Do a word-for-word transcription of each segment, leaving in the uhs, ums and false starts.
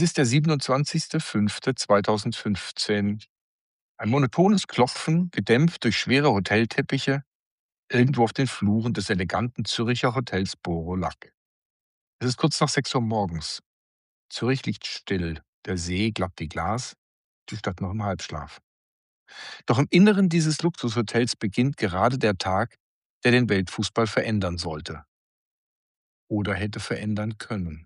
ist der siebenundzwanzigster fünfter zweitausendfünfzehn. Ein monotones Klopfen, gedämpft durch schwere Hotelteppiche, irgendwo auf den Fluren des eleganten Zürcher Hotels Boro Lac. Es ist kurz nach sechs Uhr morgens. Zürich liegt still, der See glatt wie Glas, die Stadt noch im Halbschlaf. Doch im Inneren dieses Luxushotels beginnt gerade der Tag, der den Weltfußball verändern sollte. Oder hätte verändern können.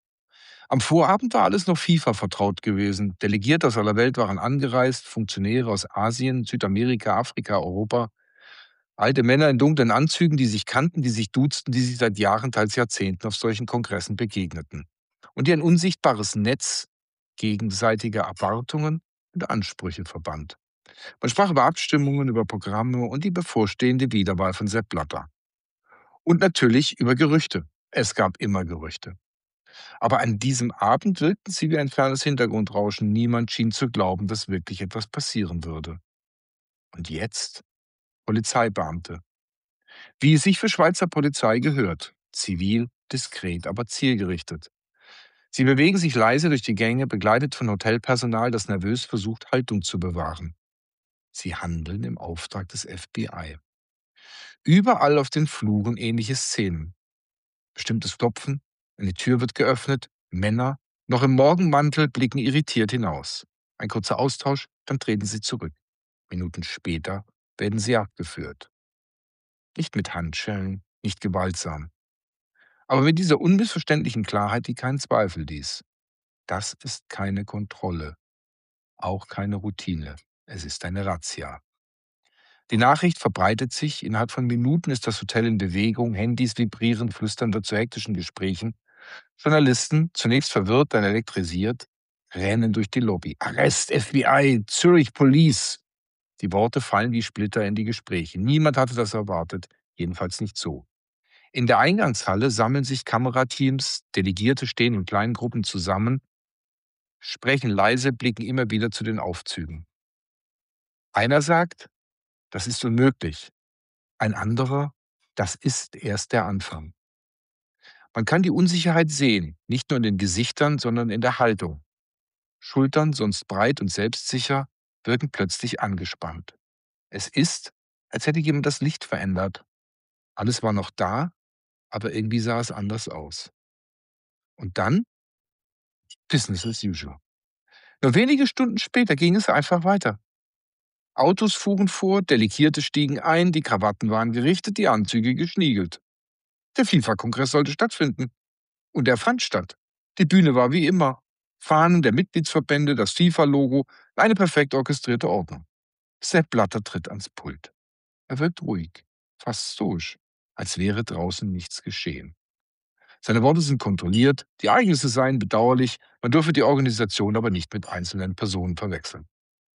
Am Vorabend war alles noch FIFA vertraut gewesen. Delegierte aus aller Welt waren angereist, Funktionäre aus Asien, Südamerika, Afrika, Europa. Alte Männer in dunklen Anzügen, die sich kannten, die sich duzten, die sich seit Jahren, teils Jahrzehnten auf solchen Kongressen begegneten. Und die ein unsichtbares Netz gegenseitiger Erwartungen und Ansprüche verband. Man sprach über Abstimmungen, über Programme und die bevorstehende Wiederwahl von Sepp Blatter. Und natürlich über Gerüchte. Es gab immer Gerüchte. Aber an diesem Abend wirkten sie wie ein fernes Hintergrundrauschen. Niemand schien zu glauben, dass wirklich etwas passieren würde. Und jetzt? Polizeibeamte. Wie es sich für Schweizer Polizei gehört. Zivil, diskret, aber zielgerichtet. Sie bewegen sich leise durch die Gänge, begleitet von Hotelpersonal, das nervös versucht, Haltung zu bewahren. Sie handeln im Auftrag des F B I. Überall auf den Fluren ähnliche Szenen. Bestimmtes Klopfen, eine Tür wird geöffnet, Männer, noch im Morgenmantel, blicken irritiert hinaus. Ein kurzer Austausch, dann treten sie zurück. Minuten später werden sie abgeführt. Nicht mit Handschellen, nicht gewaltsam. Aber mit dieser unmissverständlichen Klarheit, die keinen Zweifel ließ. Das ist keine Kontrolle, auch keine Routine. Es ist eine Razzia. Die Nachricht verbreitet sich, innerhalb von Minuten ist das Hotel in Bewegung, Handys vibrieren, flüstern wird zu hektischen Gesprächen. Journalisten, zunächst verwirrt, dann elektrisiert, rennen durch die Lobby. Arrest, F B I, Zürich Police. Die Worte fallen wie Splitter in die Gespräche. Niemand hatte das erwartet, jedenfalls nicht so. In der Eingangshalle sammeln sich Kamerateams, Delegierte stehen in kleinen Gruppen zusammen, sprechen leise, blicken immer wieder zu den Aufzügen. Einer sagt, das ist unmöglich. Ein anderer, das ist erst der Anfang. Man kann die Unsicherheit sehen, nicht nur in den Gesichtern, sondern in der Haltung. Schultern, sonst breit und selbstsicher, wirken plötzlich angespannt. Es ist, als hätte jemand das Licht verändert. Alles war noch da, aber irgendwie sah es anders aus. Und dann? Business as usual. Nur wenige Stunden später ging es einfach weiter. Autos fuhren vor, Delegierte stiegen ein, die Krawatten waren gerichtet, die Anzüge geschniegelt. Der FIFA-Kongress sollte stattfinden. Und er fand statt. Die Bühne war wie immer. Fahnen der Mitgliedsverbände, das FIFA-Logo, eine perfekt orchestrierte Ordnung. Sepp Blatter tritt ans Pult. Er wirkt ruhig, fast stoisch, als wäre draußen nichts geschehen. Seine Worte sind kontrolliert, die Ereignisse seien bedauerlich, man dürfe die Organisation aber nicht mit einzelnen Personen verwechseln.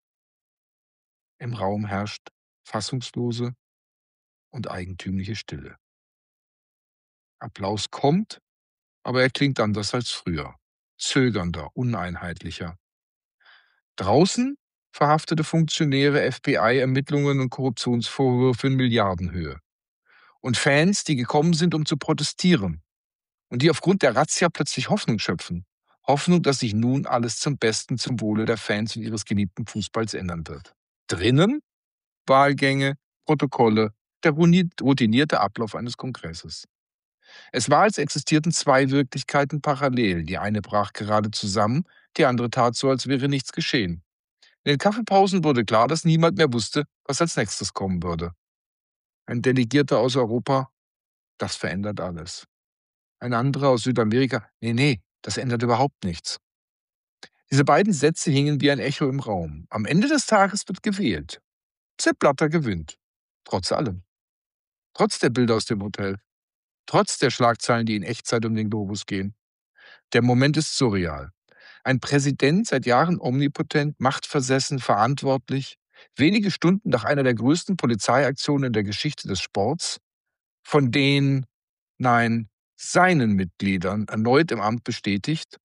Im Raum herrscht fassungslose und eigentümliche Stille. Applaus kommt, aber er klingt anders als früher. Zögernder, uneinheitlicher. Draußen verhaftete Funktionäre, F B I-Ermittlungen und Korruptionsvorwürfe in Milliardenhöhe. Und Fans, die gekommen sind, um zu protestieren. Und die aufgrund der Razzia plötzlich Hoffnung schöpfen. Hoffnung, dass sich nun alles zum Besten, zum Wohle der Fans und ihres geliebten Fußballs ändern wird. Drinnen? Wahlgänge, Protokolle, der routinierte Ablauf eines Kongresses. Es war, als existierten zwei Wirklichkeiten parallel. Die eine brach gerade zusammen, die andere tat so, als wäre nichts geschehen. In den Kaffeepausen wurde klar, dass niemand mehr wusste, was als nächstes kommen würde. Ein Delegierter aus Europa, das verändert alles. Ein anderer aus Südamerika, nee, nee, das ändert überhaupt nichts. Diese beiden Sätze hingen wie ein Echo im Raum. Am Ende des Tages wird gewählt. Sepp Blatter gewinnt. Trotz allem. Trotz der Bilder aus dem Hotel. Trotz der Schlagzeilen, die in Echtzeit um den Globus gehen. Der Moment ist surreal. Ein Präsident, seit Jahren omnipotent, machtversessen, verantwortlich, wenige Stunden nach einer der größten Polizeiaktionen in der Geschichte des Sports, von den, nein, seinen Mitgliedern erneut im Amt bestätigt.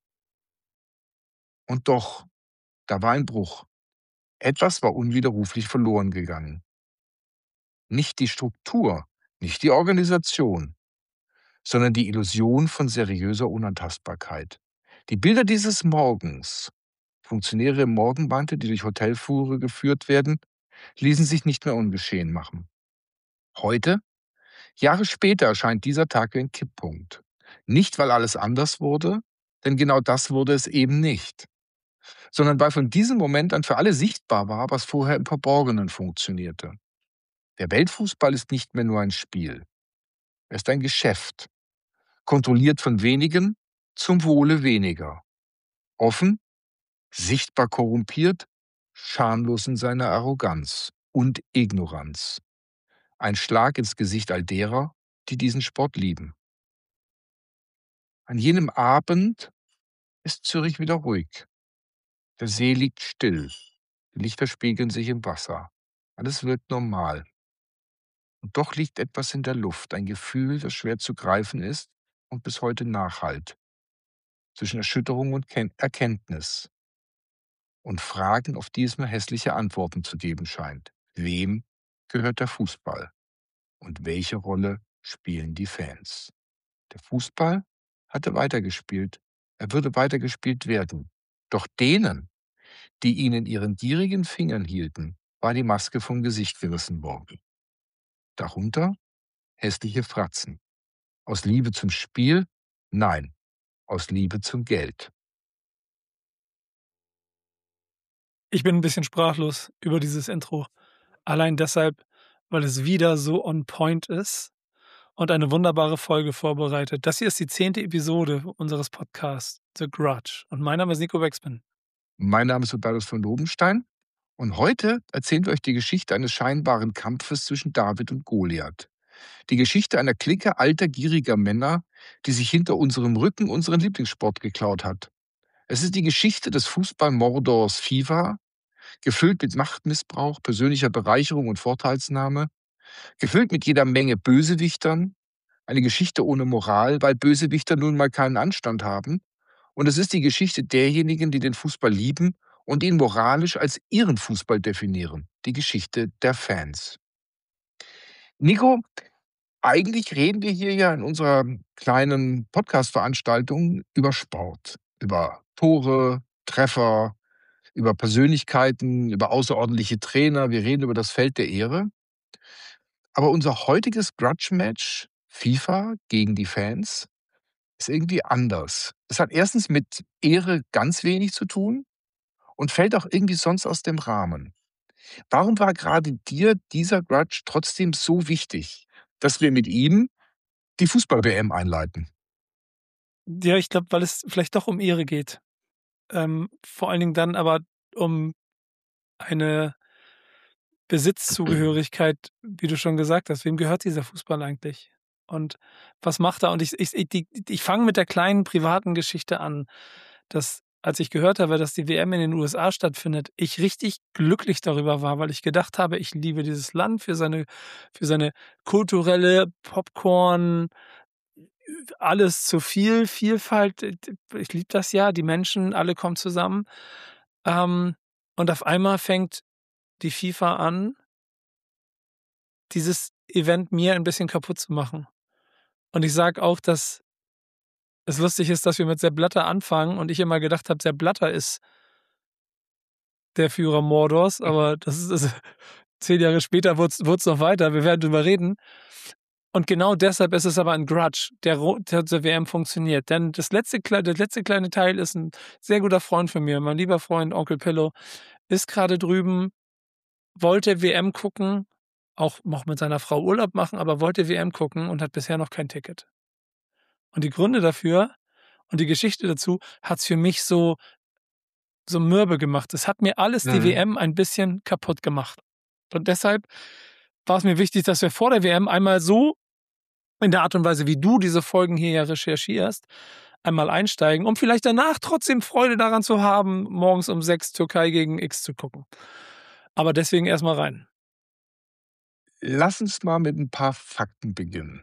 Und doch, da war ein Bruch. Etwas war unwiderruflich verloren gegangen. Nicht die Struktur, nicht die Organisation, sondern die Illusion von seriöser Unantastbarkeit. Die Bilder dieses Morgens, Funktionäre im Morgenmantel, die durch Hotelflure geführt werden, ließen sich nicht mehr ungeschehen machen. Heute, Jahre später, erscheint dieser Tag wie ein Kipppunkt. Nicht, weil alles anders wurde, denn genau das wurde es eben nicht, sondern weil von diesem Moment an für alle sichtbar war, was vorher im Verborgenen funktionierte. Der Weltfußball ist nicht mehr nur ein Spiel. Er ist ein Geschäft, kontrolliert von wenigen zum Wohle weniger. Offen, sichtbar korrumpiert, schamlos in seiner Arroganz und Ignoranz. Ein Schlag ins Gesicht all derer, die diesen Sport lieben. An jenem Abend ist Zürich wieder ruhig. Der See liegt still. Die Lichter spiegeln sich im Wasser. Alles wirkt normal. Und doch liegt etwas in der Luft, ein Gefühl, das schwer zu greifen ist und bis heute nachhallt. Zwischen Erschütterung und Ken- Erkenntnis. Und Fragen, auf die es nur hässliche Antworten zu geben scheint. Wem gehört der Fußball? Und welche Rolle spielen die Fans? Der Fußball hatte weitergespielt. Er würde weitergespielt werden. Doch denen, die ihn in ihren gierigen Fingern hielten, war die Maske vom Gesicht gerissen worden. Darunter hässliche Fratzen. Aus Liebe zum Spiel? Nein, aus Liebe zum Geld. Ich bin ein bisschen sprachlos über dieses Intro. Allein deshalb, weil es wieder so on point ist und eine wunderbare Folge vorbereitet. Das hier ist die zehnte Episode unseres Podcasts The Grudge. Und mein Name ist Nico Beckspin. Mein Name ist Hubertus von Lobenstein und heute erzählen wir euch die Geschichte eines scheinbaren Kampfes zwischen David und Goliath. Die Geschichte einer Clique alter, gieriger Männer, die sich hinter unserem Rücken unseren Lieblingssport geklaut hat. Es ist die Geschichte des Fußballmordors FIFA, gefüllt mit Machtmissbrauch, persönlicher Bereicherung und Vorteilsnahme, gefüllt mit jeder Menge Bösewichtern, eine Geschichte ohne Moral, weil Bösewichter nun mal keinen Anstand haben. Und es ist die Geschichte derjenigen, die den Fußball lieben und ihn moralisch als ihren Fußball definieren. Die Geschichte der Fans. Nico, eigentlich reden wir hier ja in unserer kleinen Podcast-Veranstaltung über Sport, über Tore, Treffer, über Persönlichkeiten, über außerordentliche Trainer. Wir reden über das Feld der Ehre. Aber unser heutiges Grudge-Match, FIFA gegen die Fans, ist irgendwie anders. Es hat erstens mit Ehre ganz wenig zu tun und fällt auch irgendwie sonst aus dem Rahmen. Warum war gerade dir dieser Grudge trotzdem so wichtig, dass wir mit ihm die Fußball-W M einleiten? Ja, ich glaube, weil es vielleicht doch um Ehre geht. Ähm, vor allen Dingen dann aber um eine Besitzzugehörigkeit, wie du schon gesagt hast. Wem gehört dieser Fußball eigentlich? Und was macht er? Und ich, ich, ich, die- ich fange mit der kleinen privaten Geschichte an, dass als ich gehört habe, dass die W M in den U S A stattfindet, ich richtig glücklich darüber war, weil ich gedacht habe, ich liebe dieses Land für seine, für seine kulturelle Popcorn, alles zu viel, Vielfalt. Ich liebe das ja, die Menschen, alle kommen zusammen. Ähm, und auf einmal fängt die FIFA an, dieses Event mir ein bisschen kaputt zu machen. Und ich sage auch, dass es lustig ist, dass wir mit Sepp Blatter anfangen und ich immer gedacht habe, Sepp Blatter ist der Führer Mordors, aber das ist also, zehn Jahre später wurde es noch weiter, wir werden drüber reden. Und genau deshalb ist es aber ein Grudge, der, ro- der zur W M funktioniert. Denn das letzte, kle- der letzte kleine Teil ist ein sehr guter Freund von mir, mein lieber Freund Onkel Pillow, ist gerade drüben, wollte W M gucken, auch noch mit seiner Frau Urlaub machen, aber wollte W M gucken und hat bisher noch kein Ticket. Und die Gründe dafür und die Geschichte dazu hat es für mich so, so mürbe gemacht. Es hat mir alles die Mhm. W M ein bisschen kaputt gemacht. Und deshalb war es mir wichtig, dass wir vor der W M einmal so in der Art und Weise, wie du diese Folgen hier ja recherchierst, einmal einsteigen, um vielleicht danach trotzdem Freude daran zu haben, morgens um sechs Türkei gegen X zu gucken. Aber deswegen erstmal rein. Lass uns mal mit ein paar Fakten beginnen.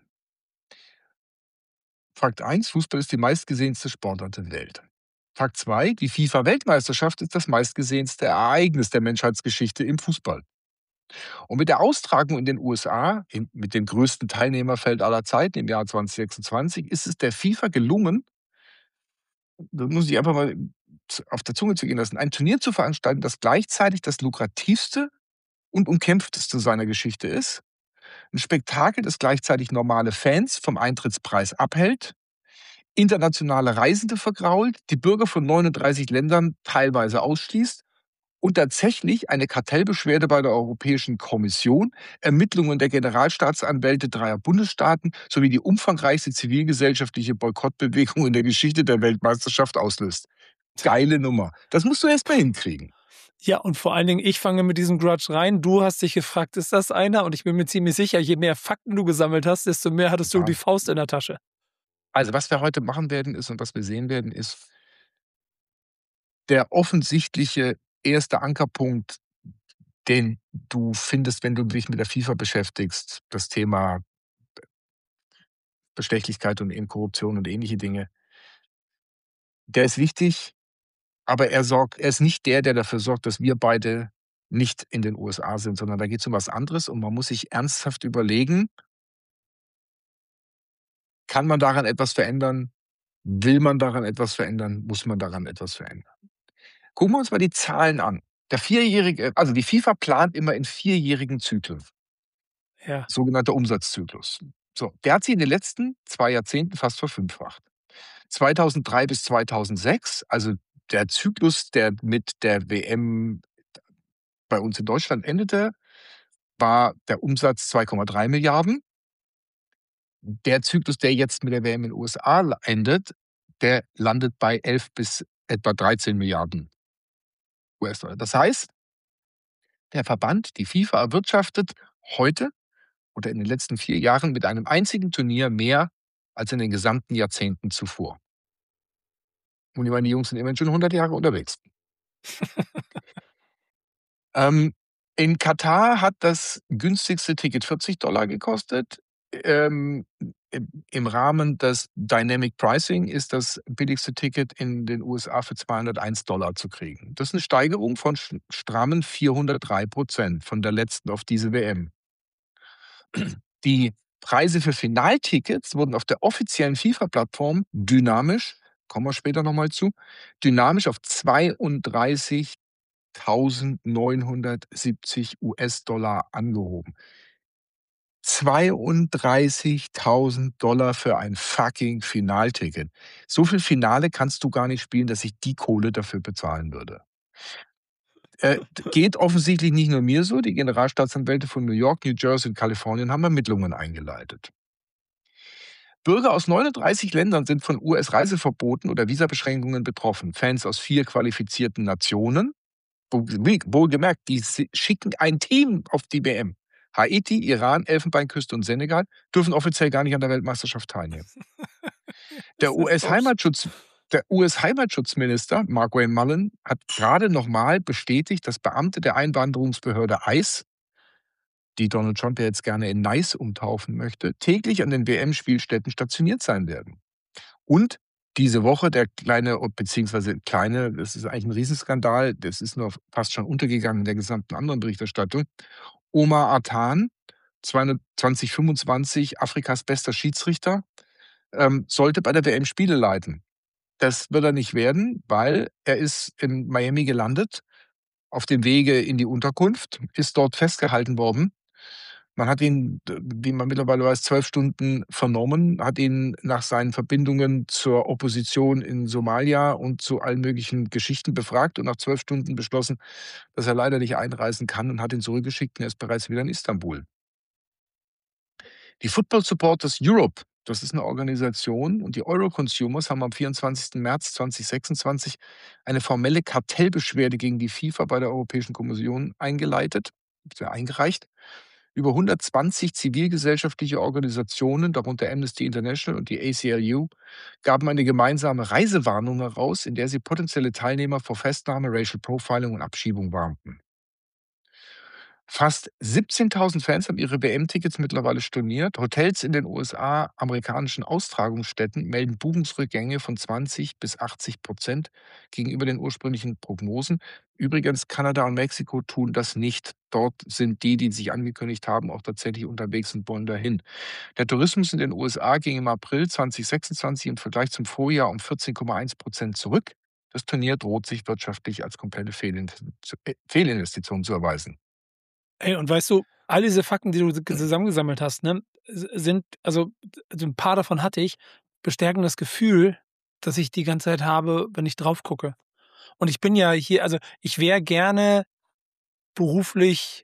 Fakt eins: Fußball ist die meistgesehenste Sportart der Welt. Fakt zwei: Die FIFA-Weltmeisterschaft ist das meistgesehenste Ereignis der Menschheitsgeschichte im Fußball. Und mit der Austragung in den U S A, in, mit dem größten Teilnehmerfeld aller Zeiten im Jahr zwanzig sechsundzwanzig, ist es der FIFA gelungen, Da muss ich einfach mal z auf der Zunge zergehen lassen. Ein Turnier zu veranstalten, das gleichzeitig das lukrativste und umkämpfteste seiner Geschichte ist. 'N Spektakel, das gleichzeitig normale Fans vom Eintrittspreis abhält, internationale Reisende vergrault, die Bürger von neununddreißig Ländern teilweise ausschließt und tatsächlich eine Kartellbeschwerde bei der Europäischen Kommission, Ermittlungen der Generalstaatsanwälte dreier Bundesstaaten sowie die umfangreichste zivilgesellschaftliche Boykottbewegung in der Geschichte der Weltmeisterschaft auslöst. Geile Nummer. Das musst du erst mal hinkriegen. Ja, und vor allen Dingen, ich fange mit diesem Grudge rein. Du hast dich gefragt, ist das einer? Und ich bin mir ziemlich sicher, je mehr Fakten du gesammelt hast, desto mehr hattest du Ja. die Faust in der Tasche. Also, was wir heute machen werden ist und was wir sehen werden, ist der offensichtliche erste Ankerpunkt, den du findest, wenn du dich mit der FIFA beschäftigst, das Thema Bestechlichkeit und eben Korruption und ähnliche Dinge. Der ist wichtig, aber er sorgt er ist nicht der, der dafür sorgt, dass wir beide nicht in den U S A sind, sondern da geht's um was anderes und man muss sich ernsthaft überlegen kann man daran etwas verändern? Will man daran etwas verändern? Muss man daran etwas verändern? Gucken wir uns mal die Zahlen an. Der vierjährige also, die FIFA plant immer in vierjährigen Zyklen. Ja. Sogenannter Umsatzzyklus. So, der hat sich in den letzten zwei Jahrzehnten fast verfünffacht. zweitausenddrei bis zweitausendsechs, also der Zyklus, der mit der W M bei uns in Deutschland endete, war der Umsatz zwei Komma drei Milliarden. Der Zyklus, der jetzt mit der W M in U S A la endet, der landet bei elf bis etwa dreizehn Milliarden U S-Dollar. Das heißt der Verband, die FIFA, erwirtschaftet heute oder in den letzten vier Jahren mit einem einzigen Turnier mehr als in den gesamten Jahrzehnten zuvor. Und ich meine, die Jungs sind immerhin schon hundert Jahre unterwegs. Ähm, in Katar hat das günstigste Ticket vierzig Dollar gekostet. Ähm, im im Rahmen des Dynamic Pricing ist das billigste Ticket in den U S A für zweihunderteins Dollar zu kriegen. Das ist 'ne Steigerung von sch strammen vierhundertdrei Prozent von der letzten auf diese W M. Die Preise für Finaltickets wurden auf der offiziellen FIFA-Plattform dynamisch kommen wir später noch mal zu dynamisch auf zweiunddreißigtausendneunhundertsiebzig US-Dollar angehoben. zweiunddreißigtausend Dollar für ein fucking Finalticket. So viel Finale kannst du gar nicht spielen, dass ich die Kohle dafür bezahlen würde. Äh, d geht offensichtlich nicht nur mir so. Die Generalstaatsanwälte von New York, New Jersey und Kalifornien haben Ermittlungen eingeleitet. Bürger aus neununddreißig Ländern sind von U S-Reiseverboten oder Visabeschränkungen betroffen. Fans aus vier qualifizierten Nationen. Wo wie wohlgemerkt, die si schicken ein Team auf die W M. Haiti, Iran, Elfenbeinküste und Senegal dürfen offiziell gar nicht an der Weltmeisterschaft teilnehmen. Der Das ist doch sch US-Heimatschutz der US-Heimatschutzminister Mark Wayne Mullen hat grade noch mal bestätigt, dass Beamte der Einwanderungsbehörde ICE die Donald Trump ja jetzt gerne in NICE umtaufen möchte, täglich an den W M-Spielstätten stationiert sein werden. Und diese Woche der kleine beziehungsweise kleine, das ist eigentlich 'n Riesenskandal, das ist nur fast schon untergegangen in der gesamten anderen Berichterstattung. Omar Artan, zweihundert zwanzig fünfundzwanzig, Afrikas bester Schiedsrichter, ähm, sollte bei der W M Spiele leiten. Das wird er nicht werden, weil er ist in Miami gelandet, auf dem Wege in die Unterkunft, ist dort festgehalten worden. Man hat ihn, d wie man mittlerweile weiß, zwölf Stunden vernommen, hat ihn nach seinen Verbindungen zur Opposition in Somalia und zu allen möglichen Geschichten befragt und nach zwölf Stunden beschlossen, dass er leider nicht einreisen kann und hat ihn zurückgeschickt und er ist bereits wieder in Istanbul. Die Football Supporters Europe, das ist 'ne Organisation und die Euro-Consumers haben am vierundzwanzigsten März zweitausendsechsundzwanzig eine formelle Kartellbeschwerde gegen die FIFA bei der Europäischen Kommission eingeleitet beziehungsweise eingereicht. Über hundertzwanzig zivilgesellschaftliche Organisationen, darunter Amnesty International und die A C L U, gaben eine gemeinsame Reisewarnung heraus, in der sie potenzielle Teilnehmer vor Festnahme, Racial Profiling und Abschiebung warnten. Fast siebzehntausend Fans haben ihre W M-Tickets mittlerweile storniert. Hotels in den U S A, amerikanischen Austragungsstätten melden Buchungsrückgänge von zwanzig bis achtzig Prozent gegenüber den ursprünglichen Prognosen. Übrigens, Kanada und Mexiko tun das nicht. Dort sind die, die sich angekündigt haben, auch tatsächlich unterwegs und wollen dahin. Der Tourismus in den U S A ging im April zweitausendsechsundzwanzig im Vergleich zum Vorjahr um vierzehn Komma eins Prozent zurück. Das Turnier droht sich wirtschaftlich als komplette Fehlinvestition äh, Fehlinvestition zu erweisen. Ey, und weißt du, all diese Fakten, die du s zusammengesammelt hast, ne, s sind also also 'n paar davon hatte ich, bestärken das Gefühl, das ich die ganze Zeit habe, wenn ich drauf gucke. Und ich bin ja hier also, ich wäre gerne beruflich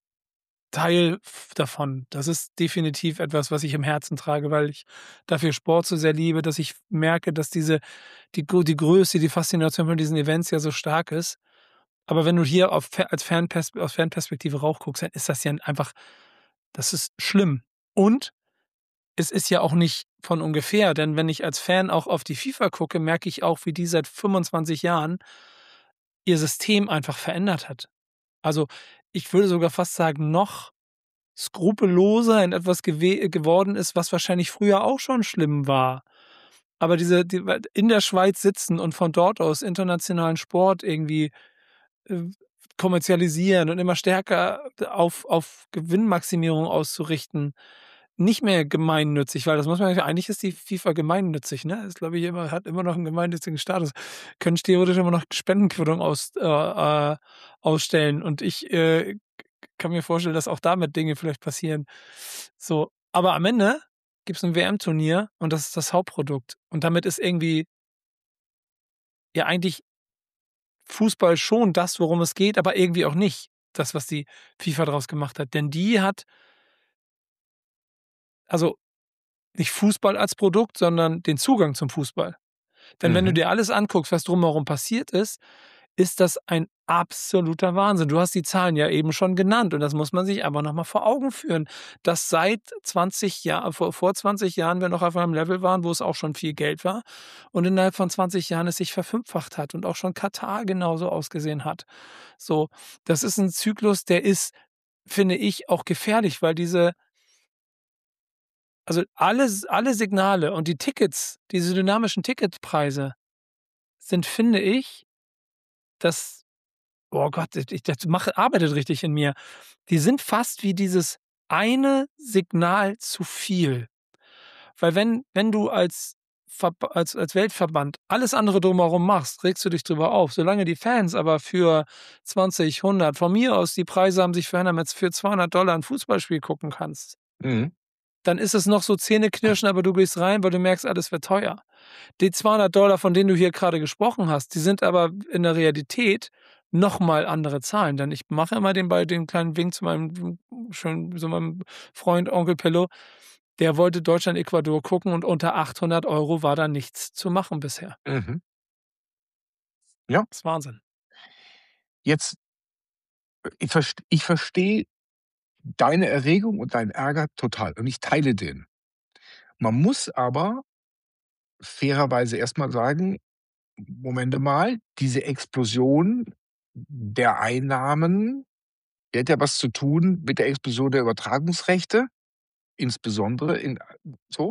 Teil f davon. Das ist definitiv etwas, was ich im Herzen trage, weil ich dafür Sport so sehr liebe, dass ich merke, dass diese die Gro die Größe, die Faszination von diesen Events ja so stark ist. Aber wenn du hier auf Fa als Fanpers aus Fanperspektive rauf guckst, dann ist das ja einfach das ist schlimm. Und es ist ja auch nicht von ungefähr, denn wenn ich als Fan auch auf die FIFA gucke, merke ich auch, wie die seit fünfundzwanzig Jahren ihr System einfach verändert hat. Also, ich würde sogar fast sagen, noch skrupelloser in etwas gewe geworden ist, was wahrscheinlich früher auch schon schlimm war. Aber diese die in der Schweiz sitzen und von dort aus internationalen Sport irgendwie, äh, kommerzialisieren und immer stärker auf auf Gewinnmaximierung auszurichten, nicht mehr gemeinnützig, weil das muss man ja eigentlich ist die FIFA gemeinnützig, ne? Ist, glaube ich, immer hat immer noch 'n gemeinnützigen Status. Können theoretisch immer noch Spendenquittung aus äh, äh, ausstellen und ich, äh, k kann mir vorstellen, dass auch damit Dinge vielleicht passieren. So, aber am Ende gibt's 'n W M-Turnier und das ist das Hauptprodukt. Und damit ist irgendwie ja eigentlich Fußball schon das, worum es geht, aber irgendwie auch nicht, das, was die FIFA draus gemacht hat. Denn die hat also, nicht Fußball als Produkt, sondern den Zugang zum Fußball. Denn wenn du Mhm. dir alles anguckst, was drumherum passiert ist, ist das ein absoluter Wahnsinn. Du hast die Zahlen ja eben schon genannt und das muss man sich einfach noch mal vor Augen führen, dass seit zwanzig Jahr vor vor zwanzig Jahren wir noch auf einem Level waren, wo es auch schon viel Geld war und innerhalb von zwanzig Jahren es sich verfünffacht hat und auch schon Katar genauso ausgesehen hat. So, das ist 'n Zyklus, der ist, finde ich, auch gefährlich, weil diese also, alles alle Signale und die Tickets, diese dynamischen Ticketpreise sind, finde ich, das oh Gott, ich das mache arbeitet richtig in mir. Die sind fast wie dieses eine Signal zu viel. Weil wenn wenn du als Verb als als Weltverband alles andere drumherum machst, regst du dich drüber auf. Solange die Fans aber für zwanzig, hundert von mir aus die Preise haben sich verändert, jetzt für zweihundert Dollar 'n Fußballspiel gucken kannst Mhm. dann ist es noch so Zähneknirschen, aber du gehst rein, weil du merkst, alles wird teuer. Die zweihundert Dollar, von denen du hier grade gesprochen hast, die sind aber in der Realität noch mal andere Zahlen, denn ich mache immer den bei den kleinen Wink zu meinem schönen zu meinem Freund Onkel Pillow. Der wollte Deutschland, Ecuador gucken und unter achthundert Euro war da nichts zu machen bisher. Mhm. Ja. Ist Wahnsinn. Jetzt äh, ich verst ich verstehe deine Erregung und deinen Ärger total und ich teile den. Man muss aber fairerweise erst mal sagen: „Momente mal, diese Explosion der Einnahmen, die hat ja was zu tun mit der Explosion der Übertragungsrechte, insbesondere in a so.“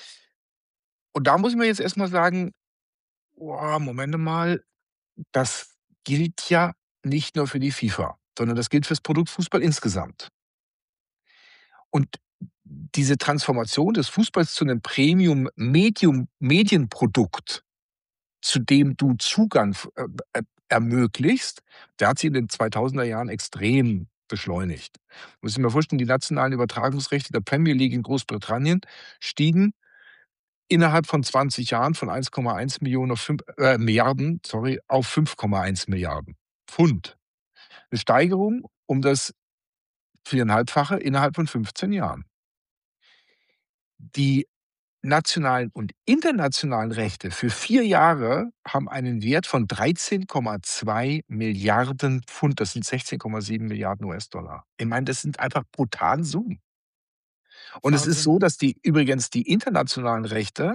Und da muss ich mir jetzt erst mal sagen: „Oh, Momente mal, das gilt ja nicht nur für die FIFA, sondern das gilt fürs Produkt Fußball insgesamt.“ Und diese Transformation des Fußballs zu 'nem Premium Medium Medienprodukt, zu dem du Zugang f äh, äh, ermöglicht, der hat sich in den zweitausender Jahren extrem beschleunigt. Musst dir mal vorstellen, die nationalen Übertragungsrechte der Premier League in Großbritannien stiegen innerhalb von zwanzig Jahren von eins Komma eins Millionen auf fünf äh, Milliarden, sorry, auf fünf Komma eins Milliarden Pfund. 'Ne Steigerung um das viereinhalbfache innerhalb von fünfzehn Jahren. Die nationalen und internationalen Rechte für vier Jahre haben einen Wert von dreizehn Komma zwei Milliarden Pfund. Das sind sechzehn Komma sieben Milliarden US-Dollar. Ich meine, das sind einfach brutale Summen. Und es ist Wahnsinn. so, dass die übrigens die internationalen Rechte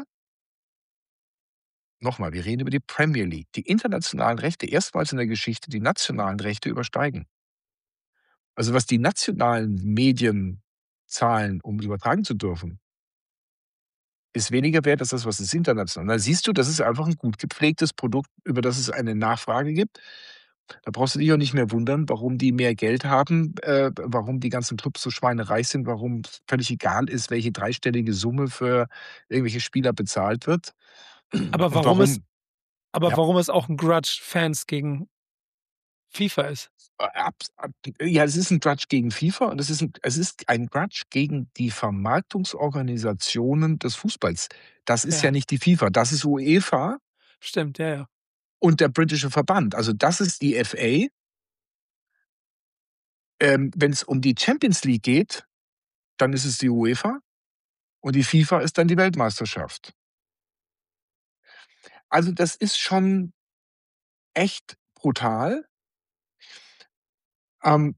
noch mal, wir reden über die Premier League, die internationalen Rechte erstmals in der Geschichte die nationalen Rechte übersteigen. Also, was die nationalen Medien zahlen, um übertragen zu dürfen ist weniger wert als das, was es international da siehst du, das ist einfach 'n gut gepflegtes Produkt, über das es eine Nachfrage gibt. Da brauchst du dich auch nicht mehr wundern, warum die mehr Geld haben, äh, warum die ganzen Clubs so schweinereich sind, warum's völlig egal ist, welche dreistellige Summe für irgendwelche Spieler bezahlt wird Aber und warum es warum aber ja. warum es auch 'n Grudge Fans gegen FIFA ist? Äh, abs ab ja, es ist 'n Grudge gegen FIFA und es ist 'n es ist ein Grudge gegen die Vermarktungsorganisationen des Fußballs. Das ist ja Ja. nicht die FIFA, das ist UEFA Stimmt, ja, ja. und der britische Verband. Also, das ist die FA. Ähm, wenn's um die Champions League geht, dann ist es die UEFA und die FIFA ist dann die Weltmeisterschaft. Also, das ist schon echt brutal. Ähm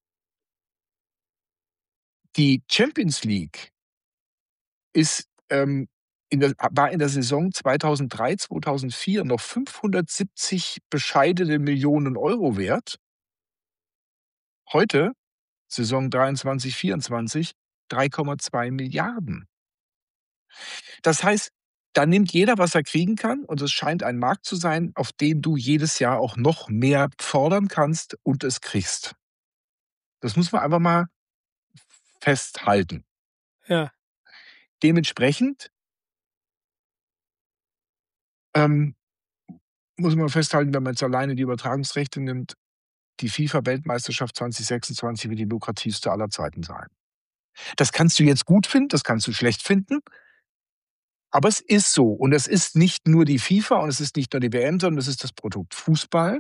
Die Champions League ist, ähm, in der war in der Saison zweitausenddrei, zweitausendvier noch fünfhundertsiebzig bescheidene Millionen Euro wert. Heute, Saison dreiundzwanzig, vierundzwanzig, drei Komma zwei Milliarden. Das heißt, da nimmt jeder, was er kriegen kann, und es scheint ein Markt zu sein, auf dem du jedes Jahr auch noch mehr fordern kannst und es kriegst. Das muss man einfach mal f festhalten. Ja. Dementsprechend ähm, muss man festhalten, wenn man jetzt alleine die Übertragungsrechte nimmt, die FIFA-Weltmeisterschaft zwanzig sechsundzwanzig wird die lukrativste aller Zeiten sein. Das kannst du jetzt gut finden, das kannst du schlecht finden. Aber es ist so und es ist nicht nur die FIFA und es ist nicht nur die WM, sondern es ist das Produkt Fußball.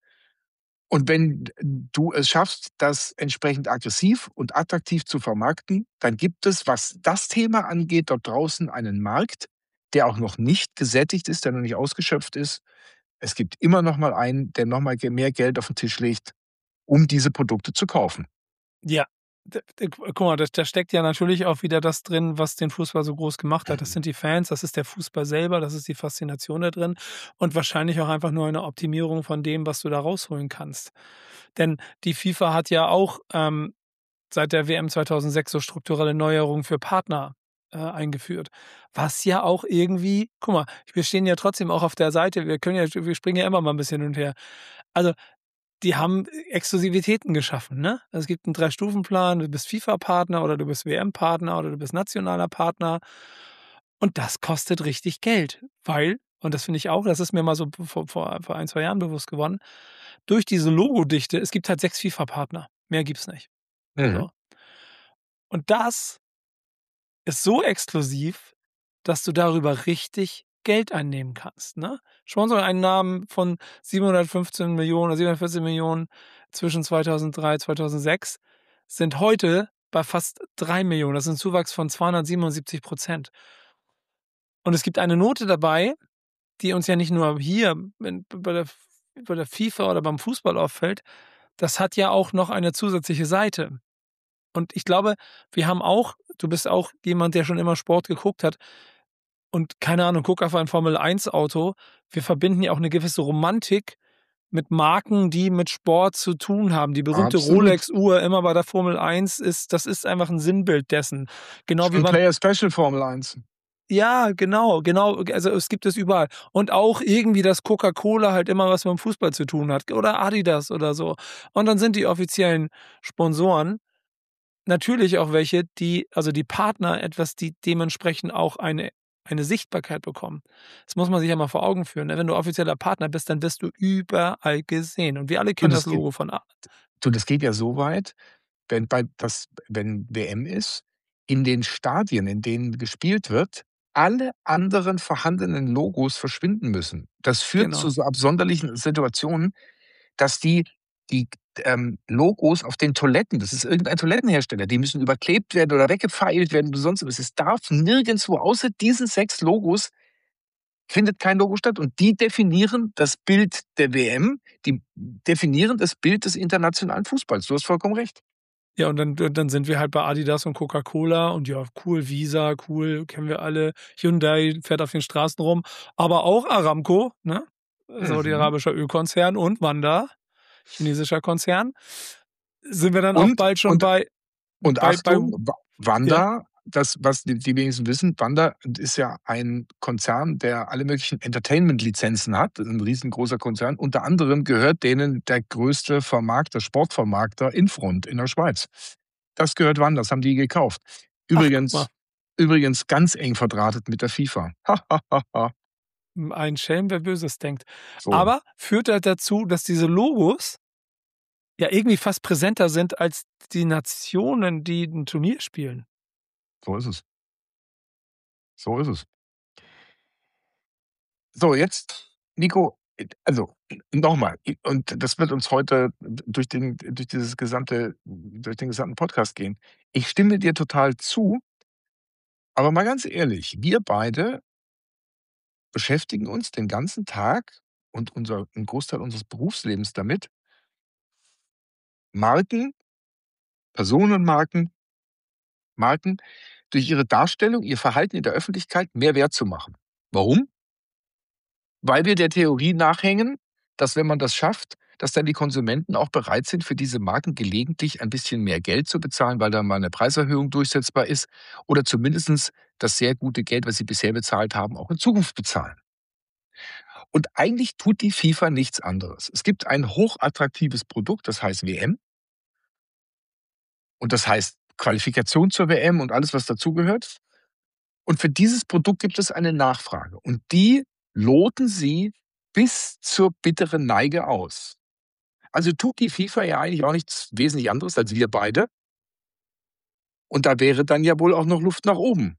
Und wenn d du es schaffst, das entsprechend aggressiv und attraktiv zu vermarkten, dann gibt es, was das Thema angeht, dort draußen einen Markt, der auch noch nicht gesättigt ist, der noch nicht ausgeschöpft ist. Es gibt immer noch mal einen, der noch mal ge mehr Geld auf 'n Tisch legt, um diese Produkte zu kaufen. Ja, d d guck mal, da da steckt ja natürlich auch wieder das drin, was den Fußball so groß gemacht hat. Das sind die Fans, das ist der Fußball selber, das ist die Faszination da drin und wahrscheinlich auch einfach nur eine Optimierung von dem, was du da rausholen kannst. Denn die FIFA hat ja auch, ähm, seit der WM zweitausendsechs so strukturelle Neuerungen für Partner, äh, eingeführt. Was ja auch irgendwie guck mal, wir stehen ja trotzdem auch auf der Seite, wir können ja wir springen ja immer mal 'n bisschen hin und her. Also, die haben Exklusivitäten geschaffen, ne? Es gibt 'n Drei-Stufen-Plan, du bist FIFA-Partner oder du bist WM-Partner oder du bist nationaler Partner. Und das kostet richtig Geld, weil und das finde ich auch, das ist mir mal so vor vor vor ein, zwei Jahren bewusst geworden, durch diese Logodichte es gibt halt sechs FIFA-Partner, mehr gibt's nicht. Mhm. So. Und das ist so exklusiv, dass du darüber richtig Geld einnehmen kannst, ne? Sponsoreinnahmen von siebenhundertfünfzehn Millionen oder siebenhundertvierzehn Millionen zwischen zweitausenddrei, zweitausendsechs sind heute bei fast drei Millionen. Das ist 'n Zuwachs von zweihundertsiebenundsiebzig Prozent. Und es gibt eine Note dabei, die uns ja nicht nur hier in bei der F bei der FIFA oder beim Fußball auffällt, das hat ja auch noch eine zusätzliche Seite. Und ich glaube, wir haben auch du bist auch jemand, der schon immer Sport geguckt hat und keine Ahnung, guck auf ein Formel-eins-Auto. Wir verbinden ja auch 'ne gewisse Romantik mit Marken, die mit Sport zu tun haben. Die berühmte Absolut. Rolex-Uhr immer bei der Formel eins ist das ist einfach 'n Sinnbild dessen. Genau wie Schon man Player Special Formel eins. Ja, genau, genau. Also, es gibt es überall. Und auch irgendwie, dass Coca-Cola halt immer was mit'm Fußball zu tun hat oder Adidas oder so. Und dann sind die offiziellen Sponsoren natürlich auch welche, die also, die Partner etwas, die dementsprechend auch eine eine Sichtbarkeit bekommen. Das muss man sich ja mal vor Augen führen, ne? Wenn du offizieller Partner bist, dann wirst du überall gesehen. Und wir alle Du, kennen das das geht Logo von A du, das geht ja so weit, wenn bei das wenn WM ist, in den Stadien, in denen gespielt wird, alle anderen vorhandenen Logos verschwinden müssen. Das führt zu Genau. so absonderlichen Situationen, dass die die, ähm, Logos auf den Toiletten das ist irgendein Toilettenhersteller, die müssen überklebt werden oder weggefeilt werden oder sonst was. Es darf nirgendswo außer diesen sechs Logos findet kein Logo statt und die definieren das Bild der WM, die definieren das Bild des internationalen Fußballs. Du hast vollkommen recht. Ja, und dann dann sind wir halt bei Adidas und Coca-Cola und ja, cool, Visa, cool, kennen wir alle. Hyundai fährt auf den Straßen rum, aber auch Aramco, ne? Mhm. Saudi-arabischer Ölkonzern und Wanda, chinesischer Konzern. Sind wir dann auch Und bald schon und bei und bei bei Achtung, Wa ja? Wanda, das, was die die wenigsten wissen, Wanda ist ja ein Konzern, der alle möglichen Entertainment-Lizenzen hat, 'n riesengroßer Konzern. Unter anderem gehört denen der größte Vermarkter, Sportvermarkter Infront in der Schweiz. Das gehört Wanda, das haben die gekauft. Ach, guck mal. Übrigens übrigens ganz eng verdrahtet mit der FIFA. Ha, ha, ha, ha. Hm, ein Schelm, wer Böses denkt. So. Aber führt halt dazu, dass diese Logos ja irgendwie fast präsenter sind als die Nationen, die 'n Turnier spielen. So ist es. So ist es. So, jetzt, Nico, äh, also, noch mal, i und das wird uns heute d durch den durch dieses gesamte durch den gesamten Podcast gehen. Ich stimme dir total zu aber mal ganz ehrlich, wir beide beschäftigen uns den ganzen Tag und unser 'n Großteil unseres Berufslebens damit Marken Personenmarken Marken durch ihre Darstellung, ihr Verhalten in der Öffentlichkeit mehr wert zu machen. Warum? Weil wir der Theorie nachhängen, dass wenn man das schafft, dass dann die Konsumenten auch bereit sind, für diese Marken gelegentlich ein bisschen mehr Geld zu bezahlen, weil da mal 'ne Preiserhöhung durchsetzbar ist oder zumindestens das sehr gute Geld, was sie bisher bezahlt haben, auch in Zukunft bezahlen. Und eigentlich tut die FIFA nichts anderes. Es gibt ein hochattraktives Produkt, das heißt WM. Und das heißt Qualifikation zur WM und alles, was dazugehört. Und für dieses Produkt gibt es eine Nachfrage und die loten sie bis zur bitteren Neige aus. Also tut die FIFA ja eigentlich auch nichts wesentlich anderes als wir beide. Und da wäre dann ja wohl auch noch Luft nach oben.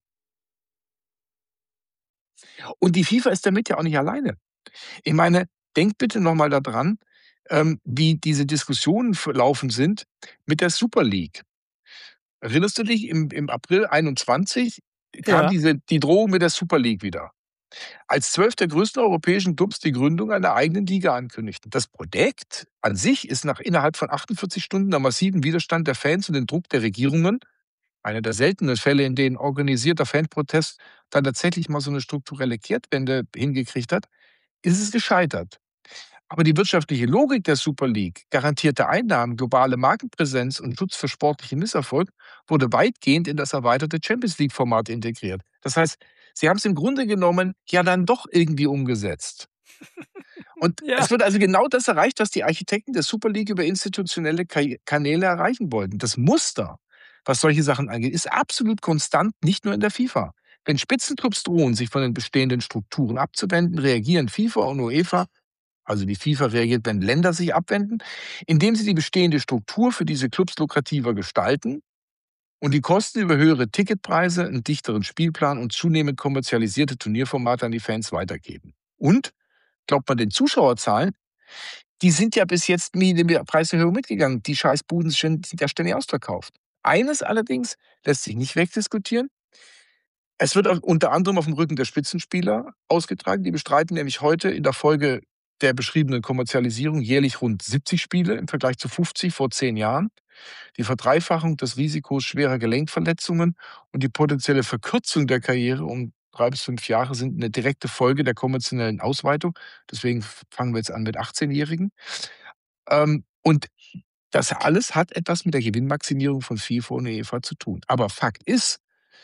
Und die FIFA ist damit ja auch nicht alleine. Ich meine, denk bitte noch mal da dran, ähm, wie diese Diskussionen verlaufen sind mit der Super League. Erinnerst du dich, im im April einundzwanzig kam Ja. diese die Drohung mit der Super League wieder, als zwölf der größten europäischen Klubs die Gründung einer eigenen Liga ankündigten. Das Projekt an sich ist nach innerhalb von achtundvierzig Stunden am massiven Widerstand der Fans und dem Druck der Regierungen, einer der seltenen Fälle, in denen organisierter Fanprotest dann tatsächlich mal so 'ne strukturelle Kehrtwende hingekriegt hat, ist es gescheitert. Aber die wirtschaftliche Logik der Super League, garantierte Einnahmen, globale Markenpräsenz und Schutz für sportlichen Misserfolg wurde weitgehend in das erweiterte Champions-League-Format integriert. Das heißt, sie haben's im Grunde genommen ja dann doch irgendwie umgesetzt. Und Ja. es wird also genau das erreicht, was die Architekten der Super League über institutionelle Kai Kanäle erreichen wollten. Das Muster, was solche Sachen angeht, ist absolut konstant, nicht nur in der FIFA. Wenn Spitzenclubs drohen, sich von den bestehenden Strukturen abzuwenden, reagieren FIFA und UEFA also die FIFA reagiert, wenn Länder sich abwenden, indem sie die bestehende Struktur für diese Klubs lukrativer gestalten und die Kosten über höhere Ticketpreise, 'n dichteren Spielplan und zunehmend kommerzialisierte Turnierformate an die Fans weitergeben. Und glaubt man den Zuschauerzahlen, die sind ja bis jetzt nie mit der Preiserhöhung mitgegangen. Die Scheißbuden sind ja ständig ausverkauft. Eines allerdings lässt sich nicht wegdiskutieren es wird auch unter anderem aufm Rücken der Spitzenspieler ausgetragen. Die bestreiten nämlich heute in der Folge der beschriebenen Kommerzialisierung jährlich rund siebzig Spiele im Vergleich zu fünfzig vor zehn Jahren. Die Verdreifachung des Risikos schwerer Gelenkverletzungen und die potenzielle Verkürzung der Karriere um drei bis fünf Jahre sind 'ne direkte Folge der konventionellen Ausweitung. Deswegen f fangen wir jetzt an mit Achtzehnjährigen. Ähm, und das alles hat etwas mit der Gewinnmaximierung von FIFA und UEFA zu tun. Aber Fakt ist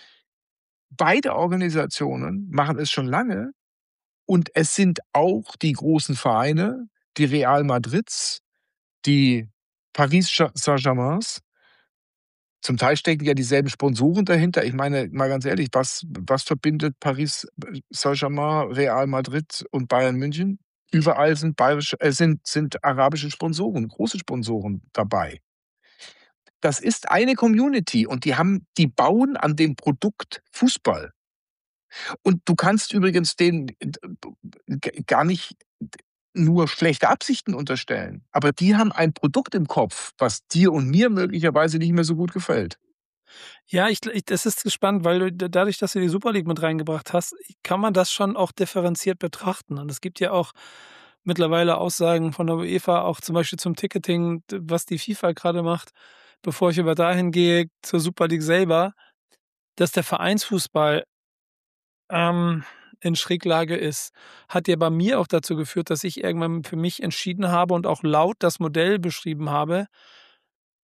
beide Organisationen machen es schon lange und es sind auch die großen Vereine, die Real Madrids, die Paris Sch Saint-Germains. Zum Teil stecken ja dieselben Sponsoren dahinter. Ich meine, mal ganz ehrlich, was was verbindet Paris Saint-Germain, Real Madrid und Bayern München? Überall sind bayerische äh, sind sind arabische Sponsoren, große Sponsoren dabei. Das ist eine Community und die haben die bauen an dem Produkt Fußball. Und du kannst übrigens denen d b g gar nicht d nur schlechte Absichten unterstellen, aber die haben ein Produkt im Kopf, was dir und mir möglicherweise nicht mehr so gut gefällt. Ja, ich gl ich das ist spannend, weil du d dadurch, dass du die Super League mit reingebracht hast, kann man das schon auch differenziert betrachten. Und es gibt ja auch mittlerweile Aussagen von der UEFA, auch zum Beispiel zum Ticketing, d was die FIFA grade macht, bevor ich aber dahin gehe zur Super League selber, dass der Vereinsfußball ähm, in Schräglage ist, hat ja bei mir auch dazu geführt, dass ich irgendwann für mich entschieden habe und auch laut das Modell beschrieben habe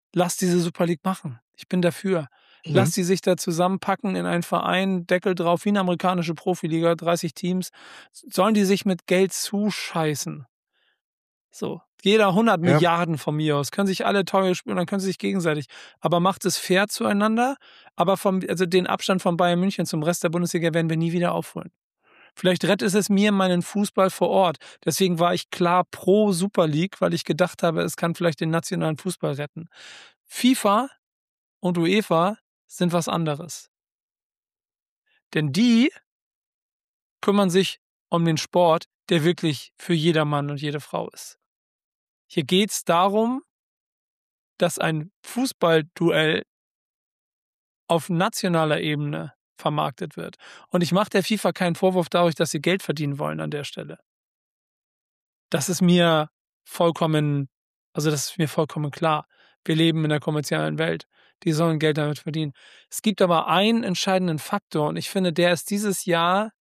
Lass diese Super League machen. Ich bin dafür. Mhm. Lass die sich da zusammenpacken in einen Verein, Deckel drauf, wie eine amerikanische Profiliga, dreißig Teams. Sollen die sich mit Geld zuscheißen? So, jeder hundert Ja. Milliarden von mir aus. Können sich alle teuer spielen, dann können sie sich gegenseitig. Aber macht es fair zueinander. Aber vom, also den Abstand von Bayern München zum Rest der Bundesliga werden wir nie wieder aufholen. Vielleicht rettet es mir meinen Fußball vor Ort. Deswegen war ich klar pro Super League, weil ich gedacht habe, es kann vielleicht den nationalen Fußball retten. FIFA und UEFA sind was anderes. Denn die kümmern sich um den Sport, der wirklich für jeder Mann und jede Frau ist. Hier geht es darum, dass ein Fußballduell auf nationaler Ebene vermarktet wird. Und ich mache der FIFA keinen Vorwurf dadurch, dass sie Geld verdienen wollen an der Stelle. Das ist mir vollkommen, also das ist mir vollkommen klar. Wir leben in der kommerziellen Welt. Die sollen Geld damit verdienen. Es gibt aber einen entscheidenden Faktor und ich finde, der ist dieses Jahr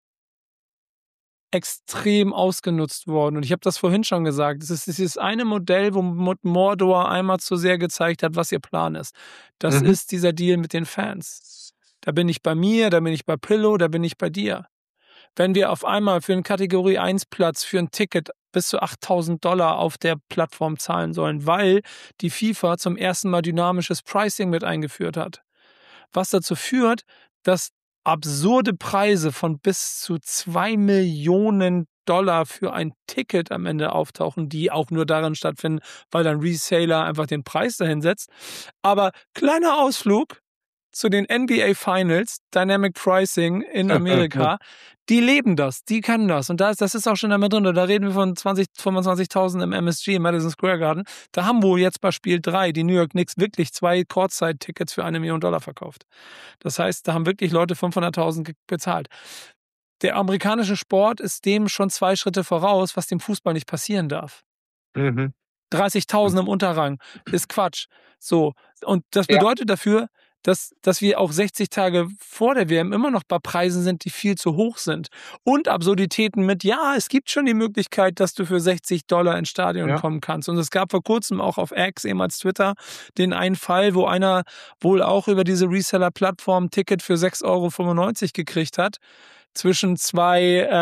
extrem ausgenutzt worden. Und ich habe das vorhin schon gesagt. Es ist dieses eine Modell, wo Mordor einmal zu sehr gezeigt hat, was ihr Plan ist. Das Mhm. ist dieser Deal mit den Fans. Da bin ich bei mir, da bin ich bei Pillow, da bin ich bei dir. Wenn wir auf einmal für einen Kategorie eins Platz für ein Ticket bis zu achttausend Dollar auf der Plattform zahlen sollen, weil die FIFA zum ersten Mal dynamisches Pricing mit eingeführt hat. Was dazu führt, dass absurde Preise von bis zu zwei Millionen Dollar für ein Ticket am Ende auftauchen, die auch nur daran stattfinden, weil ein Reseller einfach den Preis dahin setzt. Aber kleiner Ausflug zu den N B A Finals, Dynamic Pricing in Amerika, die leben das, die können das. Und da ist, das ist auch schon damit drin. Da reden wir von zwanzig, fünfundzwanzigtausend im M S G, im Madison Square Garden. Da haben wohl jetzt bei Spiel drei die New York Knicks wirklich zwei Courtside-Tickets für eine Million Dollar verkauft. Das heißt, da haben wirklich Leute fünfhunderttausend bezahlt. Der amerikanische Sport ist dem schon zwei Schritte voraus, was dem Fußball nicht passieren darf. Mhm. dreißigtausend im Unterrang ist Quatsch. So. Und das Ja. bedeutet dafür, dass, dass wir auch sechzig Tage vor der W M immer noch bei Preisen sind, die viel zu hoch sind. Und Absurditäten mit, ja, es gibt schon die Möglichkeit, dass du für sechzig Dollar ins Stadion Ja. kommen kannst. Und es gab vor kurzem auch auf X, ehemals Twitter, den einen Fall, wo einer wohl auch über diese Reseller-Plattform ein Ticket für sechs Euro fünfundneunzig gekriegt hat. Zwischen zwei,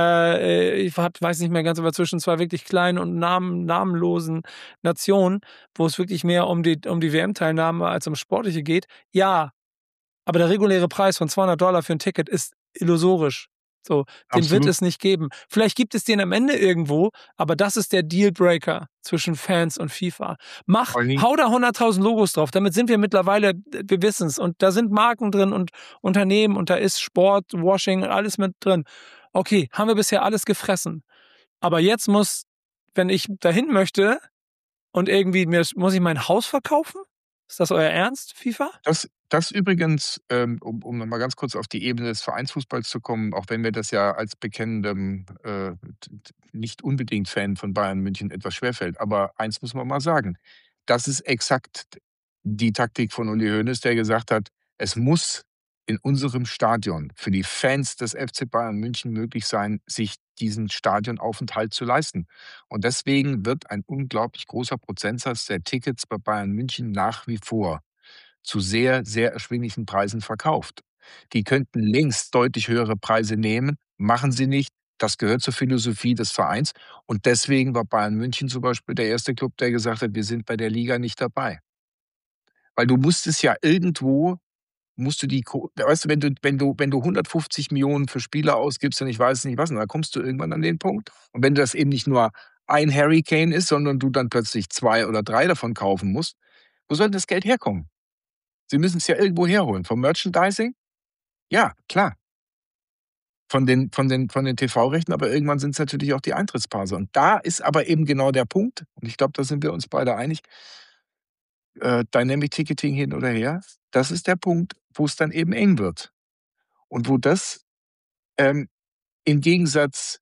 äh, ich hab, weiß nicht mehr ganz, aber zwischen zwei wirklich kleinen und namen, namenlosen Nationen, wo es wirklich mehr um die, um die W M-Teilnahme als um Sportliche geht. Ja, aber der reguläre Preis von zweihundert Dollar für ein Ticket ist illusorisch. So, den Absolut. wird es nicht geben. Vielleicht gibt es den am Ende irgendwo, aber das ist der Dealbreaker zwischen Fans und FIFA. Mach, Vor allen Dingen- hau da hunderttausend Logos drauf. Damit sind wir mittlerweile, wir wissen es. Und da sind Marken drin und Unternehmen und da ist Sport, Washing, alles mit drin. Okay, haben wir bisher alles gefressen. Aber jetzt muss, wenn ich dahin möchte und irgendwie mir, muss ich mein Haus verkaufen? Ist das euer Ernst, FIFA? Das, das übrigens, ähm, um, um noch mal ganz kurz auf die Ebene des Vereinsfußballs zu kommen, auch wenn mir das ja als bekennendem äh, t- t- nicht unbedingt Fan von Bayern München etwas schwerfällt. Aber eins muss man mal sagen, das ist exakt die Taktik von Uli Hoeneß, der gesagt hat, es muss in unserem Stadion für die Fans des F C Bayern München möglich sein, sich diesen Stadionaufenthalt zu leisten. Und deswegen wird ein unglaublich großer Prozentsatz der Tickets bei Bayern München nach wie vor zu sehr, sehr erschwinglichen Preisen verkauft. Die könnten längst deutlich höhere Preise nehmen, machen sie nicht. Das gehört zur Philosophie des Vereins. Und deswegen war Bayern München zum Beispiel der erste Club, der gesagt hat, wir sind bei der Liga nicht dabei. Weil du musstest ja irgendwo, musst du die, Ko- weißt du, wenn du, wenn du, wenn du hundertfünfzig Millionen für Spieler ausgibst und ich weiß nicht was, und dann kommst du irgendwann an den Punkt. Und wenn das eben nicht nur ein Harry Kane ist, sondern du dann plötzlich zwei oder drei davon kaufen musst, wo soll denn das Geld herkommen? Sie müssen es ja irgendwo herholen. Vom Merchandising? Ja, klar. Von den, von den, von den T V-Rechten, aber irgendwann sind es natürlich auch die Eintrittspreise. Und da ist aber eben genau der Punkt, und ich glaube, da sind wir uns beide einig, äh, Dynamic Ticketing hin oder her, das ist der Punkt, wo es dann eben eng wird. Und wo das ähm, im Gegensatz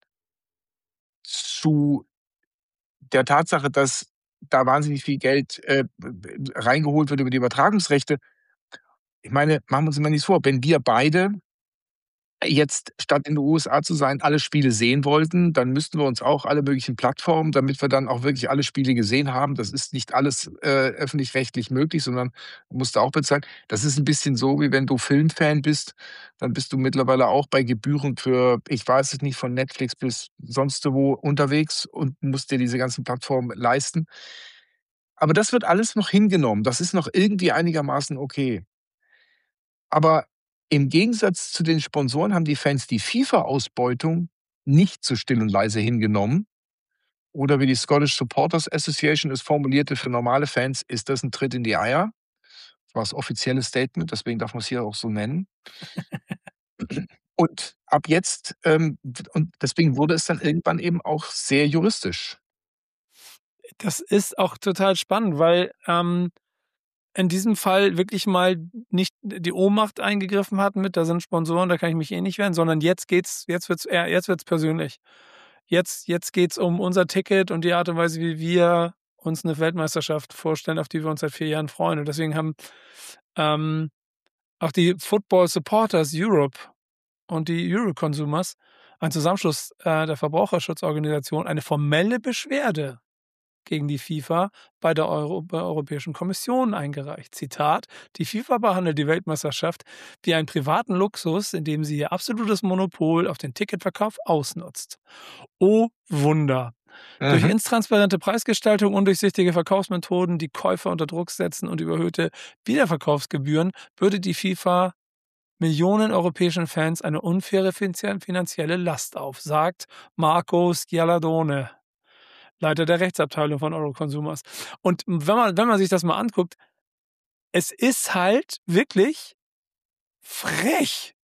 zu der Tatsache, dass da wahnsinnig viel Geld äh, reingeholt wird über die Übertragungsrechte, ich meine, machen wir uns immer nichts vor, wenn wir beide jetzt statt in den U S A zu sein, alle Spiele sehen wollten, dann müssten wir uns auch alle möglichen Plattformen, damit wir dann auch wirklich alle Spiele gesehen haben. Das ist nicht alles äh, öffentlich-rechtlich möglich, sondern musst du auch bezahlen. Das ist ein bisschen so, wie wenn du Filmfan bist, dann bist du mittlerweile auch bei Gebühren für, ich weiß es nicht, von Netflix bis sonst wo unterwegs und musst dir diese ganzen Plattformen leisten. Aber das wird alles noch hingenommen. Das ist noch irgendwie einigermaßen okay. Aber im Gegensatz zu den Sponsoren haben die Fans die FIFA-Ausbeutung nicht so still und leise hingenommen. Oder wie die Scottish Supporters Association es formulierte, für normale Fans ist das ein Tritt in die Eier. Das war das offizielle Statement, deswegen darf man es hier auch so nennen. Und ab jetzt, ähm, und deswegen wurde es dann irgendwann eben auch sehr juristisch. Das ist auch total spannend, weil ähm, in diesem Fall wirklich mal nicht die Ohnmacht eingegriffen hat mit, da sind Sponsoren, da kann ich mich eh nicht wehren, sondern jetzt geht's, jetzt wird's eher, jetzt wird's persönlich. Jetzt, jetzt geht's um unser Ticket und die Art und Weise, wie wir uns eine Weltmeisterschaft vorstellen, auf die wir uns seit vier Jahren freuen. Und deswegen haben ähm, auch die Football Supporters Europe und die Euroconsumers, ein Zusammenschluss äh, der Verbraucherschutzorganisation, eine formelle Beschwerde gegen die FIFA bei der Euro bei der Europäischen Kommission eingereicht. Zitat: Die FIFA behandelt die Weltmeisterschaft wie einen privaten Luxus, indem sie ihr absolutes Monopol auf den Ticketverkauf ausnutzt. Oh Wunder! Durch Mhm. intransparente Preisgestaltung, undurchsichtige Verkaufsmethoden, die Käufer unter Druck setzen und überhöhte Wiederverkaufsgebühren würde die FIFA Millionen europäischen Fans eine unfaire finanzielle Last auf, sagt Marco Schialadone, Leiter der Rechtsabteilung von Euroconsumers. Und wenn man, wenn man sich das mal anguckt, es ist halt wirklich frech.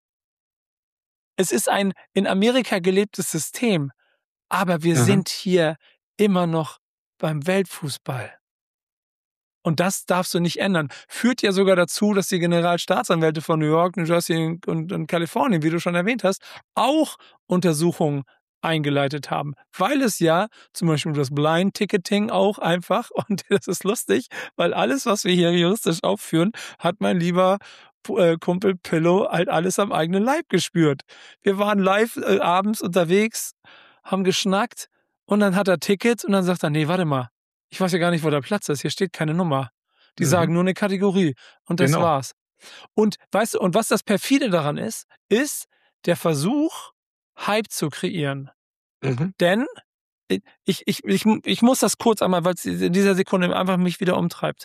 Es ist ein in Amerika gelebtes System, aber wir Mhm. sind hier immer noch beim Weltfußball. Und das darfst du nicht ändern. Führt ja sogar dazu, dass die Generalstaatsanwälte von New York, New Jersey und, und Kalifornien, wie du schon erwähnt hast, auch Untersuchungen eingeleitet haben. Weil es ja zum Beispiel das Blind Ticketing auch einfach, und das ist lustig, weil alles, was wir hier juristisch aufführen, hat mein lieber äh, Kumpel Pillow halt alles am eigenen Leib gespürt. Wir waren live äh, abends unterwegs, haben geschnackt und dann hat er Tickets und dann sagt er, nee, warte mal. Ich weiß ja gar nicht, wo der Platz ist. Hier steht keine Nummer. Die Mhm. sagen nur eine Kategorie und das Genau. war's. Und weißt du, und was das perfide daran ist, ist der Versuch, Hype zu kreieren. Mhm. Denn ich, ich, ich, ich muss das kurz einmal, weil es in dieser Sekunde einfach mich wieder umtreibt.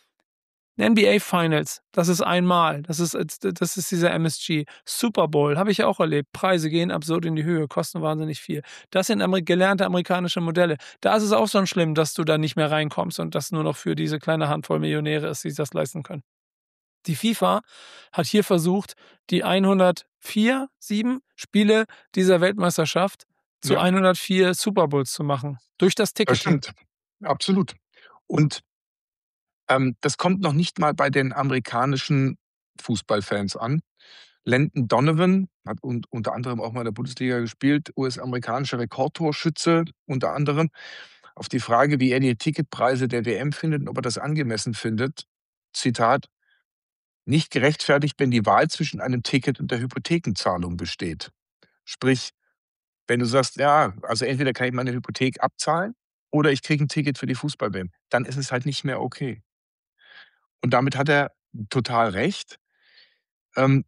N B A Finals, das ist einmal, das ist, das ist dieser M S G. Super Bowl, habe ich ja auch erlebt. Preise gehen absurd in die Höhe, kosten wahnsinnig viel. Das sind Amer- gelernte amerikanische Modelle. Da ist es auch so schlimm, dass du da nicht mehr reinkommst und das nur noch für diese kleine Handvoll Millionäre ist, die sich das leisten können. Die FIFA hat hier versucht, die hundertvier, sieben Spiele dieser Weltmeisterschaft zu Ja, hundertvier Super Bowls zu machen. Durch das das Ticketing. stimmt. Absolut. Und ähm, das kommt noch nicht mal bei den amerikanischen Fußballfans an. Landon Donovan hat un unter anderem auch mal in der Bundesliga gespielt, U S-amerikanischer Rekordtorschütze unter anderem. Auf die Frage, wie er die Ticketpreise der W M findet und ob er das angemessen findet, Zitat: „Nicht gerechtfertigt, wenn die Wahl zwischen einem Ticket und der Hypothekenzahlung besteht.“ Sprich, wenn du sagst: „Ja, also entweder kann ich meine Hypothek abzahlen oder ich kriege ein Ticket für die Fußball-W M“, dann ist es halt nicht mehr okay. Und damit hat er total recht. Ähm,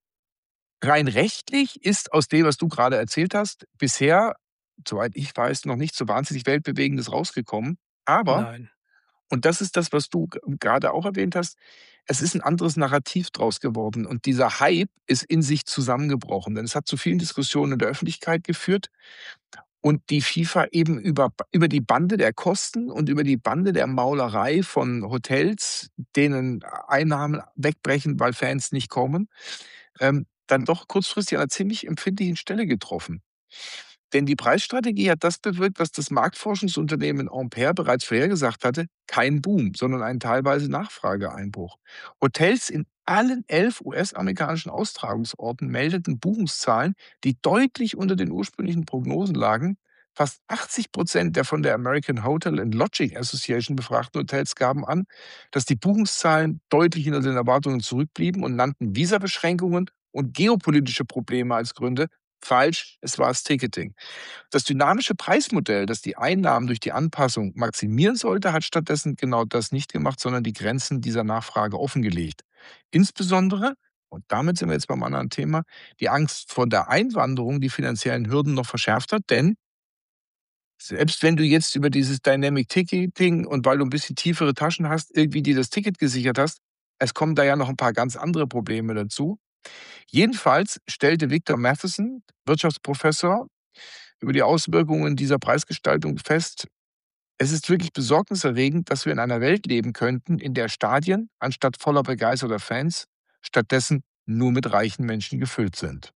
Rein rechtlich ist aus dem, was du gerade erzählt hast, bisher, soweit ich weiß, noch nicht so wahnsinnig Weltbewegendes rausgekommen. Aber, Nein. und das ist das, was du g grade auch erwähnt hast, es ist ein anderes Narrativ draus geworden und dieser Hype ist in sich zusammengebrochen, denn es hat zu vielen Diskussionen in der Öffentlichkeit geführt und die FIFA eben über über die Bande der Kosten und über die Bande der Maulerei von Hotels, denen Einnahmen wegbrechen, weil Fans nicht kommen, ähm, dann doch kurzfristig an einer ziemlich empfindlichen Stelle getroffen. Denn die Preisstrategie hat das bewirkt, was das Marktforschungsunternehmen Ampere bereits vorhergesagt hatte: kein Boom, sondern einen teilweise Nachfrageeinbruch. Hotels in allen elf U S-amerikanischen Austragungsorten meldeten Buchungszahlen, die deutlich unter den ursprünglichen Prognosen lagen. Fast achtzig Prozent der von der American Hotel and Lodging Association befragten Hotels gaben an, dass die Buchungszahlen deutlich hinter den Erwartungen zurückblieben und nannten Visabeschränkungen und geopolitische Probleme als Gründe. Falsch, es war das Ticketing. Das dynamische Preismodell, das die Einnahmen durch die Anpassung maximieren sollte, hat stattdessen genau das nicht gemacht, sondern die Grenzen dieser Nachfrage offengelegt. Insbesondere, und damit sind wir jetzt beim anderen Thema, die Angst vor der Einwanderung die finanziellen Hürden noch verschärft hat, denn selbst wenn du jetzt über dieses Dynamic Ticketing und weil du ein bisschen tiefere Taschen hast, irgendwie dir das Ticket gesichert hast, es kommen da ja noch ein paar ganz andere Probleme dazu. Jedenfalls stellte Victor Matheson, Wirtschaftsprofessor, über die Auswirkungen dieser Preisgestaltung fest: Es ist wirklich besorgniserregend, dass wir in einer Welt leben könnten, in der Stadien anstatt voller begeisterter Fans stattdessen nur mit reichen Menschen gefüllt sind.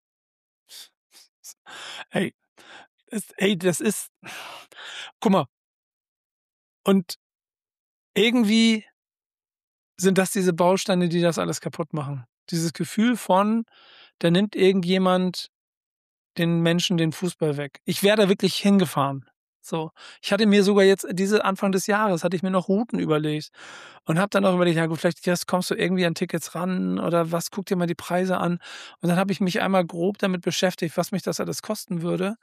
Ey, ist ey, das ist guck mal, und irgendwie sind das diese Bausteine, die das alles kaputt machen. Dieses Gefühl von, da nimmt irgendjemand den Menschen den Fußball weg. Ich wäre da wirklich hingefahren. So. Ich hatte mir sogar jetzt diese Anfang des Jahres hatte ich mir noch Routen überlegt und habe dann auch überlegt, ja gut, vielleicht jetzt kommst du irgendwie an Tickets ran oder was, guck dir mal die Preise an. Und dann habe ich mich einmal grob damit beschäftigt, was mich das alles kosten würde.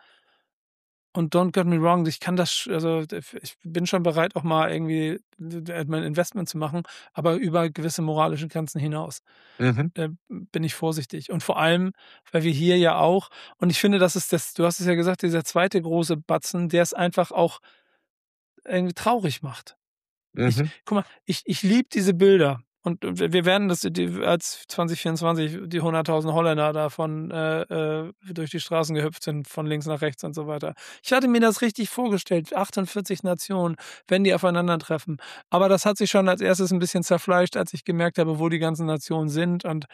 Und don't get me wrong, ich kann das, sch- also ich bin schon bereit, auch mal irgendwie äh, mein Investment zu machen, aber über gewisse moralische Grenzen hinaus Mhm, äh, bin ich vorsichtig. Und vor allem, weil wir hier ja auch, und ich finde, das ist das, du hast es ja gesagt, dieser zweite große Batzen, der es einfach auch irgendwie traurig macht. Ich mhm. guck mal, ich ich liebe diese Bilder und und wir werden das die als zwanzig vierundzwanzig die hunderttausend Holländer da von äh, äh, durch die Straßen gehüpft sind, von links nach rechts und so weiter. Ich hatte mir das richtig vorgestellt, achtundvierzig Nationen, wenn die aufeinandertreffen. Aber das hat sich schon als erstes ein bisschen zerfleischt, als ich gemerkt habe, wo die ganzen Nationen sind, und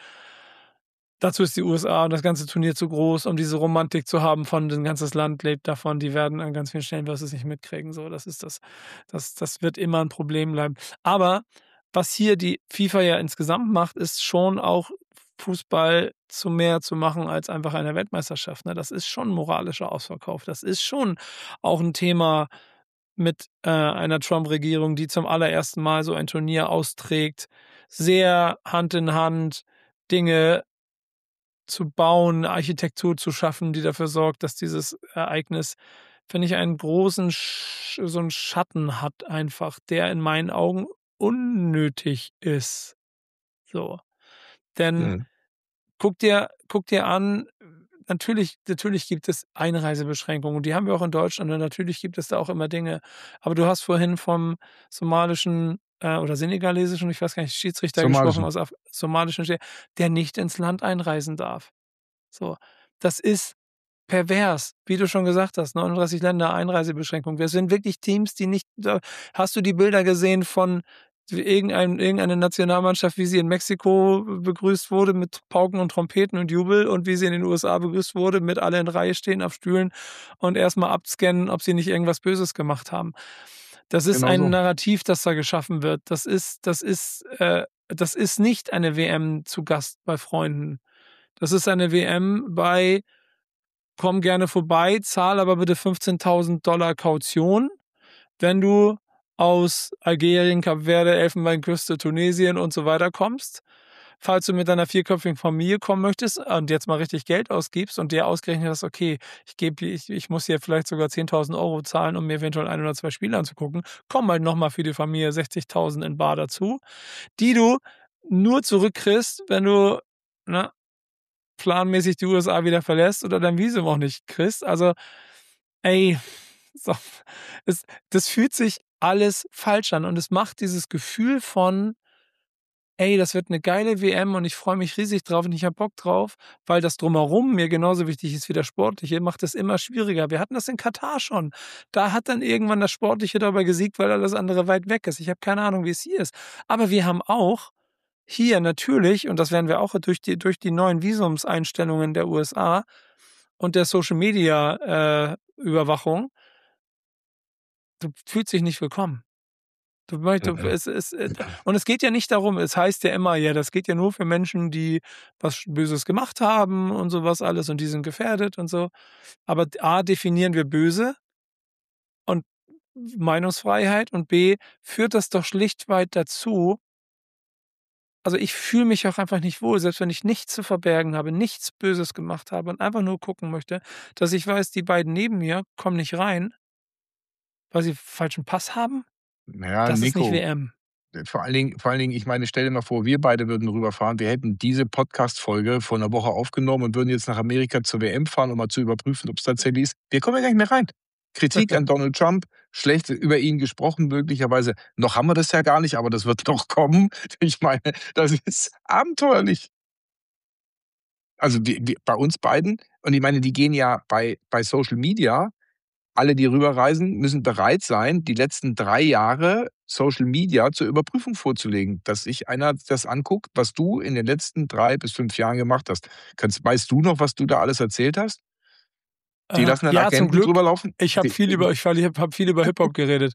dazu ist die U S A und das ganze Turnier zu groß, um diese Romantik zu haben von ein ganzes Land lebt davon. Die werden an ganz vielen Stellen wirst du es nicht mitkriegen. So, das ist das das das wird immer ein Problem bleiben. Aber was hier die FIFA ja insgesamt macht, ist schon auch Fußball zu mehr zu machen als einfach eine Weltmeisterschaft, ne? Das ist schon 'n moralischer Ausverkauf. Das ist schon auch ein Thema mit, äh, einer Trump-Regierung, die zum allerersten Mal so ein Turnier austrägt, sehr Hand in Hand Dinge zu bauen, 'ne Architektur zu schaffen, die dafür sorgt, dass dieses Ereignis, finde ich, einen großen Sch so 'n Schatten hat einfach, der in meinen Augen unnötig ist. So. Denn Mhm. guck dir guck dir an, natürlich natürlich gibt es Einreisebeschränkungen und die haben wir auch in Deutschland und natürlich gibt es da auch immer Dinge. Aber du hast vorhin vom somalischen, äh, oder senegalesischen, ich weiß gar nicht, Schiedsrichter gesprochen Somalischen. aus Af somalischen Stä der nicht ins Land einreisen darf. So, das ist pervers, wie du schon gesagt hast, neununddreißig Länder, Einreisebeschränkung. Wir sind wirklich Teams, die nicht da hast du die Bilder gesehen von irgendein irgendeine Nationalmannschaft, wie sie in Mexiko begrüßt wurde mit Pauken und Trompeten und Jubel und wie sie in den U S A begrüßt wurde, mit alle in Reihe stehen auf Stühlen und erst mal abscannen, ob sie nicht irgendwas Böses gemacht haben. Das ist Genau ein so. Narrativ, das da geschaffen wird. Das ist das ist, äh das ist nicht eine W M zu Gast bei Freunden. Das ist eine W M bei komm gerne vorbei, zahl aber bitte fünfzehntausend Dollar Kaution, wenn du aus Algerien, Kap Verde, Elfenbeinküste, Tunesien und so weiter kommst. Falls du mit deiner vierköpfigen Familie kommen möchtest und jetzt mal richtig Geld ausgibst und dir ausgerechnet hast, okay, ich gebe, ich, ich muss hier vielleicht sogar zehntausend Euro zahlen, um mir eventuell ein oder zwei Spiele anzugucken, komm halt nochmal für die Familie sechzigtausend in bar dazu, die du nur zurückkriegst, wenn du, ne, planmäßig die U S A wieder verlässt oder dein Visum auch nicht kriegst. Also, ey, so, es, das fühlt sich alles falsch an und es macht dieses Gefühl von, ey, das wird eine geile W M und ich freue mich riesig drauf und ich habe Bock drauf, weil das Drumherum mir genauso wichtig ist wie das Sportliche, macht es immer schwieriger. Wir hatten das in Katar schon. Da hat dann irgendwann das Sportliche dabei gesiegt, weil alles andere weit weg ist. Ich habe keine Ahnung, wie es hier ist. Aber wir haben auch hier natürlich, und das werden wir auch durch die durch die neuen Visumseinstellungen der U S A und der Social Media, äh, Überwachung, du fühlst dich nicht willkommen. Du möcht du Mhm. es es äh, und es geht ja nicht darum, es heißt ja immer, ja, das geht ja nur für Menschen, die was Böses gemacht haben und so was alles und die sind gefährdet und so. Aber A, definieren wir böse und Meinungsfreiheit und B, führt das doch schlichtweit dazu, also, ich fühle mich auch einfach nicht wohl, selbst wenn ich nichts zu verbergen habe, nichts Böses gemacht habe und einfach nur gucken möchte, dass ich weiß, die beiden neben mir kommen nicht rein weil sie falschen Pass haben? Na ja, Das ist nicht Nico, W M. äh, vor allen Dingen vor allen Dingen, ich meine, stell dir mal vor, wir beide würden rüberfahren. Wir hätten diese Podcast-Folge vor 'ner Woche aufgenommen und würden jetzt nach Amerika zur W M fahren, um mal zu überprüfen, ob's tatsächlich ist. Wir kommen ja gar nicht mehr rein. Kritik an Donald Trump, schlecht über ihn gesprochen möglicherweise. Noch haben wir das ja gar nicht, aber das wird noch kommen. Ich meine, das ist abenteuerlich. Also, wir wir bei uns beiden und ich meine, die gehen ja bei bei Social Media alle, die rüberreisen, müssen bereit sein, die letzten drei Jahre Social Media zur Überprüfung vorzulegen, dass sich einer das anguckt, was du in den letzten drei bis fünf Jahren gemacht hast. Kannst weißt du noch, was du da alles erzählt hast? Die Äh, lassen dann ja, zum Agenten Glück. drüber laufen? Ich habe Die viel über ich habe viel über Hip-Hop geredet.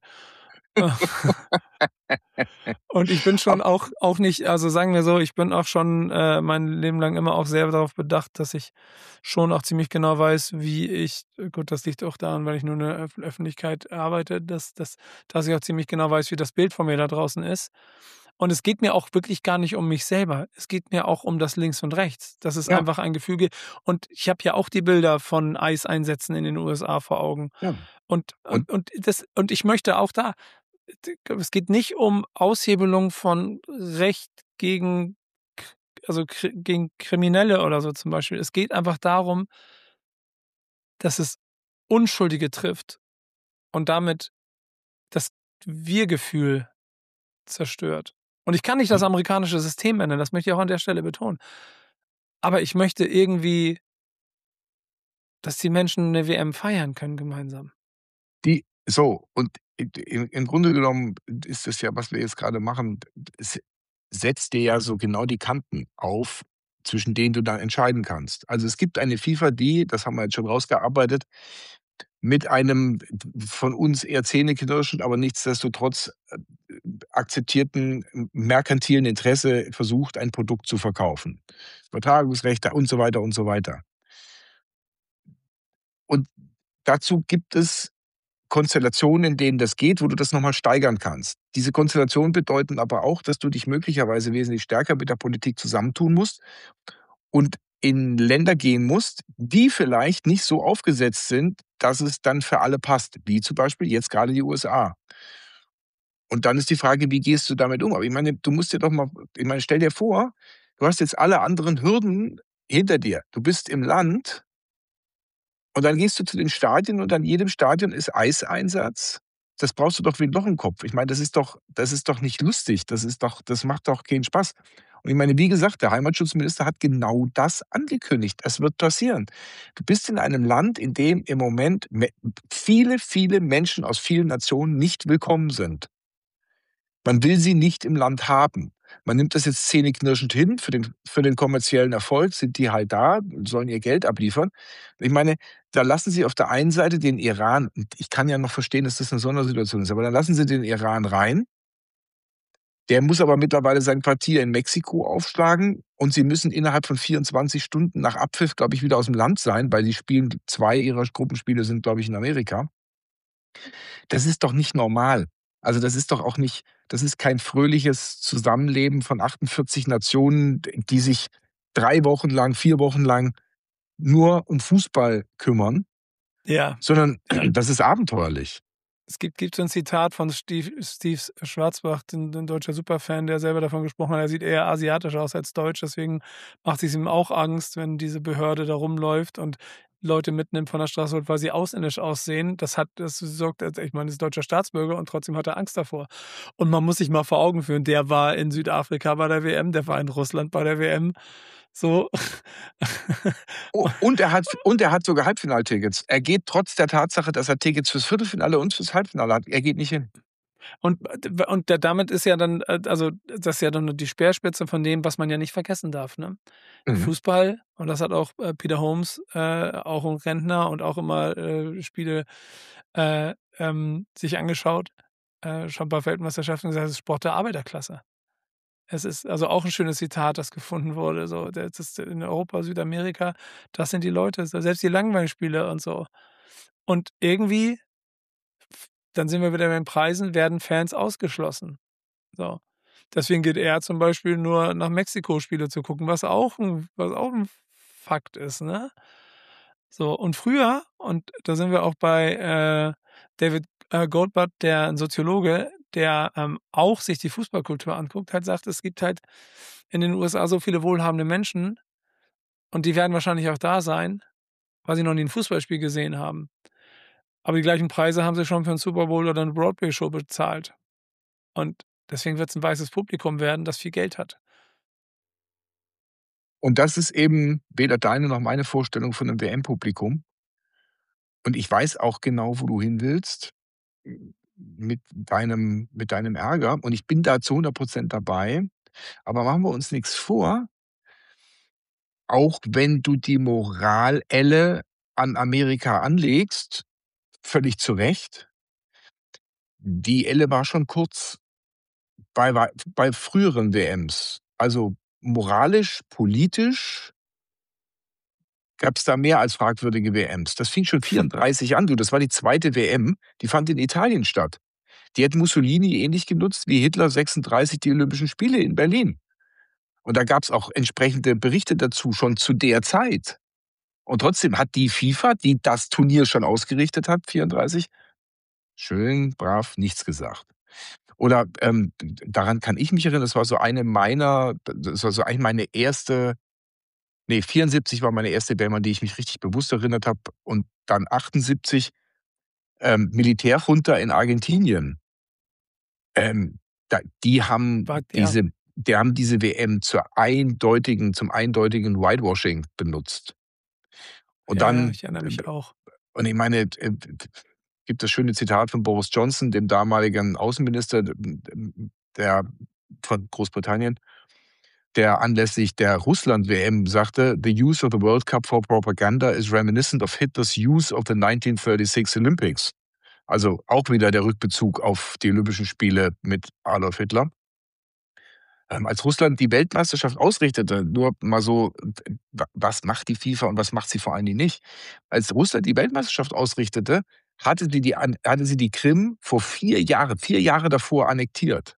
Und ich bin schon Ab auch auch nicht also, sagen wir so, ich bin auch schon, äh, mein Leben lang immer auch sehr darauf bedacht, dass ich schon auch ziemlich genau weiß, wie ich gut, das liegt auch daran, weil ich nur in der Öff Öffentlichkeit arbeite, dass dass dass ich auch ziemlich genau weiß, wie das Bild von mir da draußen ist. Und es geht mir auch wirklich gar nicht um mich selber. Es geht mir auch um das Links und Rechts. Das ist Ja, einfach ein Gefüge und ich habe ja auch die Bilder von ICE-Einsätzen in den U S A vor Augen. ja. Und Und und und das und ich möchte auch da d es geht nicht um Aushebelung von Recht gegen k also, kr gegen Kriminelle oder so zum Beispiel. Es geht einfach darum dass es Unschuldige trifft und damit das Wir-Gefühl zerstört. Und ich kann nicht das die amerikanische System ändern, das möchte ich auch an der Stelle betonen. Aber ich möchte irgendwie dass die Menschen 'ne W M feiern können gemeinsam. die so, und i im im Grunde genommen ist das ja, was wir jetzt grade machen, es setzt dir ja so genau die Kanten auf, zwischen denen du dann entscheiden kannst. Also, es gibt eine FIFA, die, das haben wir jetzt schon rausgearbeitet, mit einem von uns eher zähneknirschend, aber nichtsdestotrotz, äh, akzeptierten m merkantilen Interesse versucht, ein Produkt zu verkaufen. Übertragungsrechte und so weiter und so weiter. Und dazu gibt es Konstellationen, in denen das geht, wo du das noch mal steigern kannst. Diese Konstellationen bedeuten aber auch, dass du dich möglicherweise wesentlich stärker mit der Politik zusammentun musst und in Länder gehen musst, die vielleicht nicht so aufgesetzt sind, dass es dann für alle passt, wie zum Beispiel jetzt grade die U S A. Und dann ist die Frage, wie gehst du damit um? Aber ich meine, du musst dir doch mal ich meine, stell dir vor, du hast jetzt alle anderen Hürden hinter dir. Du bist im Land und dann gehst du zu den Stadien und an jedem Stadion ist Eiseinsatz. Das brauchst du doch wie 'n Loch im Kopf. Ich meine, das ist doch das ist doch nicht lustig. Das ist doch das macht doch keinen Spaß. Und ich meine, wie gesagt, der Heimatschutzminister hat genau das angekündigt. Es wird passieren. Du bist in einem Land, in dem im Moment me viele, viele Menschen aus vielen Nationen nicht willkommen sind. Man will sie nicht im Land haben. Man nimmt das jetzt zähneknirschend hin. Für den für den kommerziellen Erfolg sind die halt da und sollen ihr Geld abliefern. Ich meine, da lassen sie auf der einen Seite den Iran und ich kann ja noch verstehen, dass das 'ne Sondersituation ist, aber dann lassen sie den Iran rein. Der muss aber mittlerweile sein Quartier in Mexiko aufschlagen und sie müssen innerhalb von vierundzwanzig Stunden nach Abpfiff, glaube ich, wieder aus'm Land sein, weil die spielen zwei ihrer Gruppenspiele sind, glaube ich, in Amerika. Das ist doch nicht normal. Also, das ist doch auch nicht das ist kein fröhliches Zusammenleben von achtundvierzig Nationen, d die sich drei Wochen lang, vier Wochen lang nur um Fußball kümmern, Ja. sondern das ist abenteuerlich. Es gibt gibt so 'n Zitat von Stief Steve Schwarzbach, 'n 'n deutscher Superfan, der selber davon gesprochen hat, er sieht eher asiatisch aus als deutsch, deswegen macht es ihm auch Angst, wenn diese Behörde da rumläuft und Leute mitnimmt von der Straße holt, weil sie ausländisch aussehen. Das hat das sorgt also, ich meine, ist deutscher Staatsbürger und trotzdem hat er Angst davor. Und man muss sich mal vor Augen führen, der war in Südafrika bei der W M, der war in Russland bei der W M, so. Oh, und er hat und er hat sogar Halbfinaltickets. Er geht trotz der Tatsache, dass er Tickets fürs Viertelfinale und fürs Halbfinale hat er geht nicht hin. Und d und da damit ist ja dann äh, also, das ist ja dann nur die Speerspitze von dem, was man ja nicht vergessen darf, ne? Mhm. Fußball, und das hat auch, äh, Peter Holmes, äh, auch 'n Rentner und auch immer, äh, Spiele, äh, ähm, sich angeschaut, äh, schon bei Weltmeisterschaften gesagt: „Es ist Sport der Arbeiterklasse.“ Es ist also auch 'n schönes Zitat, das gefunden wurde, so, der das ist in Europa, Südamerika, das sind die Leute, so selbst die Langweilspiele und so. Und irgendwie f dann sind wir wieder bei den Preisen, werden Fans ausgeschlossen. So. deswegen geht er zum Beispiel nur nach Mexiko Spiele zu gucken, was auch 'n was auch 'n Fakt ist, ne? So, und früher, und da sind wir auch bei, äh, David, äh, Goldblatt, der 'n Soziologe, der, ähm, auch sich die Fußballkultur anguckt, halt sagt, es gibt halt in den U S A so viele wohlhabende Menschen und die werden wahrscheinlich auch da sein, weil sie noch nie 'n Fußballspiel gesehen haben. Aber die gleichen Preise haben sie schon für 'n Super Bowl oder 'ne Broadway-Show bezahlt. Und deswegen wird's 'n weißes Publikum werden, das viel Geld hat. Und das ist eben weder deine noch meine Vorstellung von 'nem W M-Publikum. Und ich weiß auch genau, wo du hin willst, m mit deinem mit deinem Ärger. Und ich bin da zu hundert Prozent dabei. Aber machen wir uns nix vor auch wenn du die Moralelle an Amerika anlegst, völlig zu Recht die Elle war schon kurz bei wei bei früheren W Ms. Also, moralisch, politisch gab's da mehr als fragwürdige W Ms. Das fing schon vierunddreißig an, du, das war die zweite W M, die fand in Italien statt. Die hat Mussolini ähnlich genutzt wie Hitler sechsunddreißig die Olympischen Spiele in Berlin. Und da gab's auch entsprechende Berichte dazu schon zu der Zeit. Und trotzdem hat die FIFA, die das Turnier schon ausgerichtet hat, vierunddreißig, schön brav nichts gesagt. Oder, ähm, d daran kann ich mich erinnern, das war so eine meiner das war so eigentlich meine erste ne, vierundsiebzig war meine erste W M, an die ich mich richtig bewusst erinnert habe und dann achtundsiebzig, ähm, Militärjunta in Argentinien. Ähm, da die haben War der diese die haben diese W M zur eindeutigen zum eindeutigen Whitewashing benutzt. Und Ja, ja, dann ich erinnere mich auch. und ich meine, äh, d d gibt das schöne Zitat von Boris Johnson, dem damaligen Außenminister d d der von Großbritannien, der anlässlich der Russland-W M sagte: „The use of the World Cup for propaganda is reminiscent of Hitler's use of the nineteen thirty-six Olympics." Also, auch wieder der Rückbezug auf die Olympischen Spiele mit Adolf Hitler. Ähm, als Russland die Weltmeisterschaft ausrichtete, nur mal so, w wa was macht die FIFA und was macht sie vor allen Dingen nicht? Als Russland die Weltmeisterschaft ausrichtete, hatte die die an hatte sie die Krim vor vier Jahren vier Jahre davor annektiert.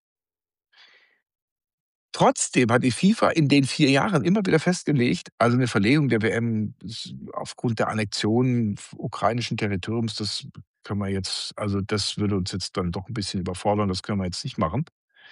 Trotzdem hat die FIFA in den vier Jahren immer wieder festgelegt also, 'ne Verlegung der W M s aufgrund der Annexion f ukrainischen Territoriums, das können wir jetzt also, das würde uns jetzt dann doch 'n bisschen überfordern, das können wir jetzt nicht machen.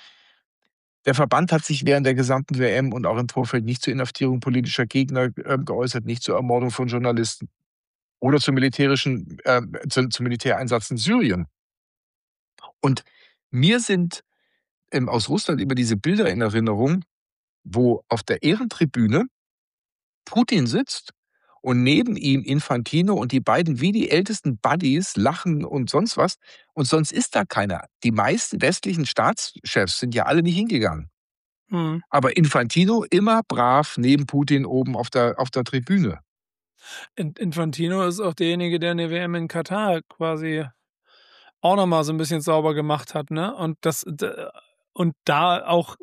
Der Verband hat sich während der gesamten W M und auch im Vorfeld nicht zur Inhaftierung politischer Gegner, ähm, geäußert, nicht zur Ermordung von Journalisten oder zum militärischen ähm, zum zum Militäreinsatz in Syrien. Und mir sind, ähm, aus Russland immer diese Bilder in Erinnerung, wo auf der Ehrentribüne Putin sitzt und neben ihm Infantino und die beiden wie die ältesten Buddies lachen und sonst was. Und sonst ist da keiner. Die meisten westlichen Staatschefs sind ja alle nicht hingegangen. Mhm. Aber Infantino immer brav neben Putin oben auf der auf der Tribüne. In Infantino ist auch derjenige, der 'ne W M in Katar quasi auch noch mal so 'n bisschen sauber gemacht hat, ne? Und das d und da auch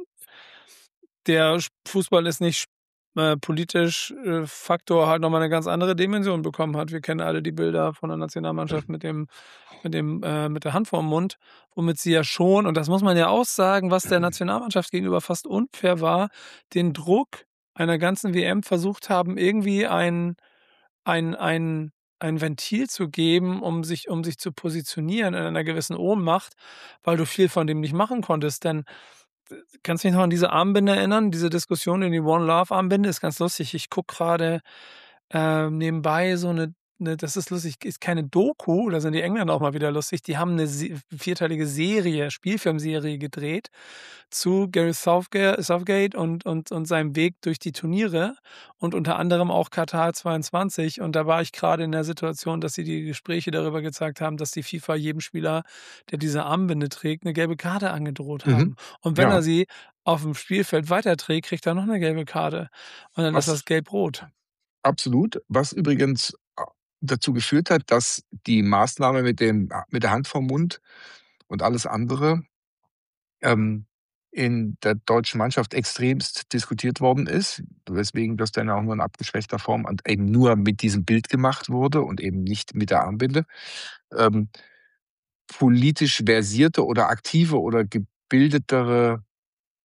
der Sch Fußball ist nicht äh, politisch, äh, Faktor halt noch mal 'ne ganz andere Dimension bekommen hat. Wir kennen alle die Bilder von der Nationalmannschaft mit dem mit dem äh, mit der Hand vorm Mund, womit sie ja schon und das muss man ja auch sagen, was der Nationalmannschaft gegenüber fast unfair war, den Druck einer ganzen W M versucht haben, irgendwie ein ein ein ein Ventil zu geben, um sich um sich zu positionieren in einer gewissen Ohnmacht, weil du viel von dem nicht machen konntest. Denn d kannst du dich noch an diese Armbinde erinnern, diese Diskussion in die One Love Armbinde? Ist ganz lustig. Ich gucke grade, ähm, nebenbei so 'ne 'ne das ist lustig, ist keine Doku, da sind die Engländer auch mal wieder lustig. Die haben 'ne Se vierteilige Serie Spielfilmserie gedreht zu Gareth Southga Southgate und und und seinem Weg durch die Turniere und unter anderem auch Katar zweiundzwanzig. Und da war ich grade in der Situation, dass sie die Gespräche darüber gezeigt haben, dass die FIFA jedem Spieler, der diese Armbinde trägt, 'ne gelbe Karte angedroht Mhm. haben. Und wenn er Ja. sie aufm Spielfeld weiterträgt, kriegt er noch 'ne gelbe Karte. Und dann ist Was das gelb-rot. absolut. Was übrigens a dazu geführt hat, dass die Maßnahme mit dem a mit der Hand vorm Mund und alles andere, ähm, in der deutschen Mannschaft extremst diskutiert worden ist, weswegen das dann auch nur in abgeschwächter Form und eben nur mit diesem Bild gemacht wurde und eben nicht mit der Armbinde. Ähm, politisch versierte oder aktive oder gebildetere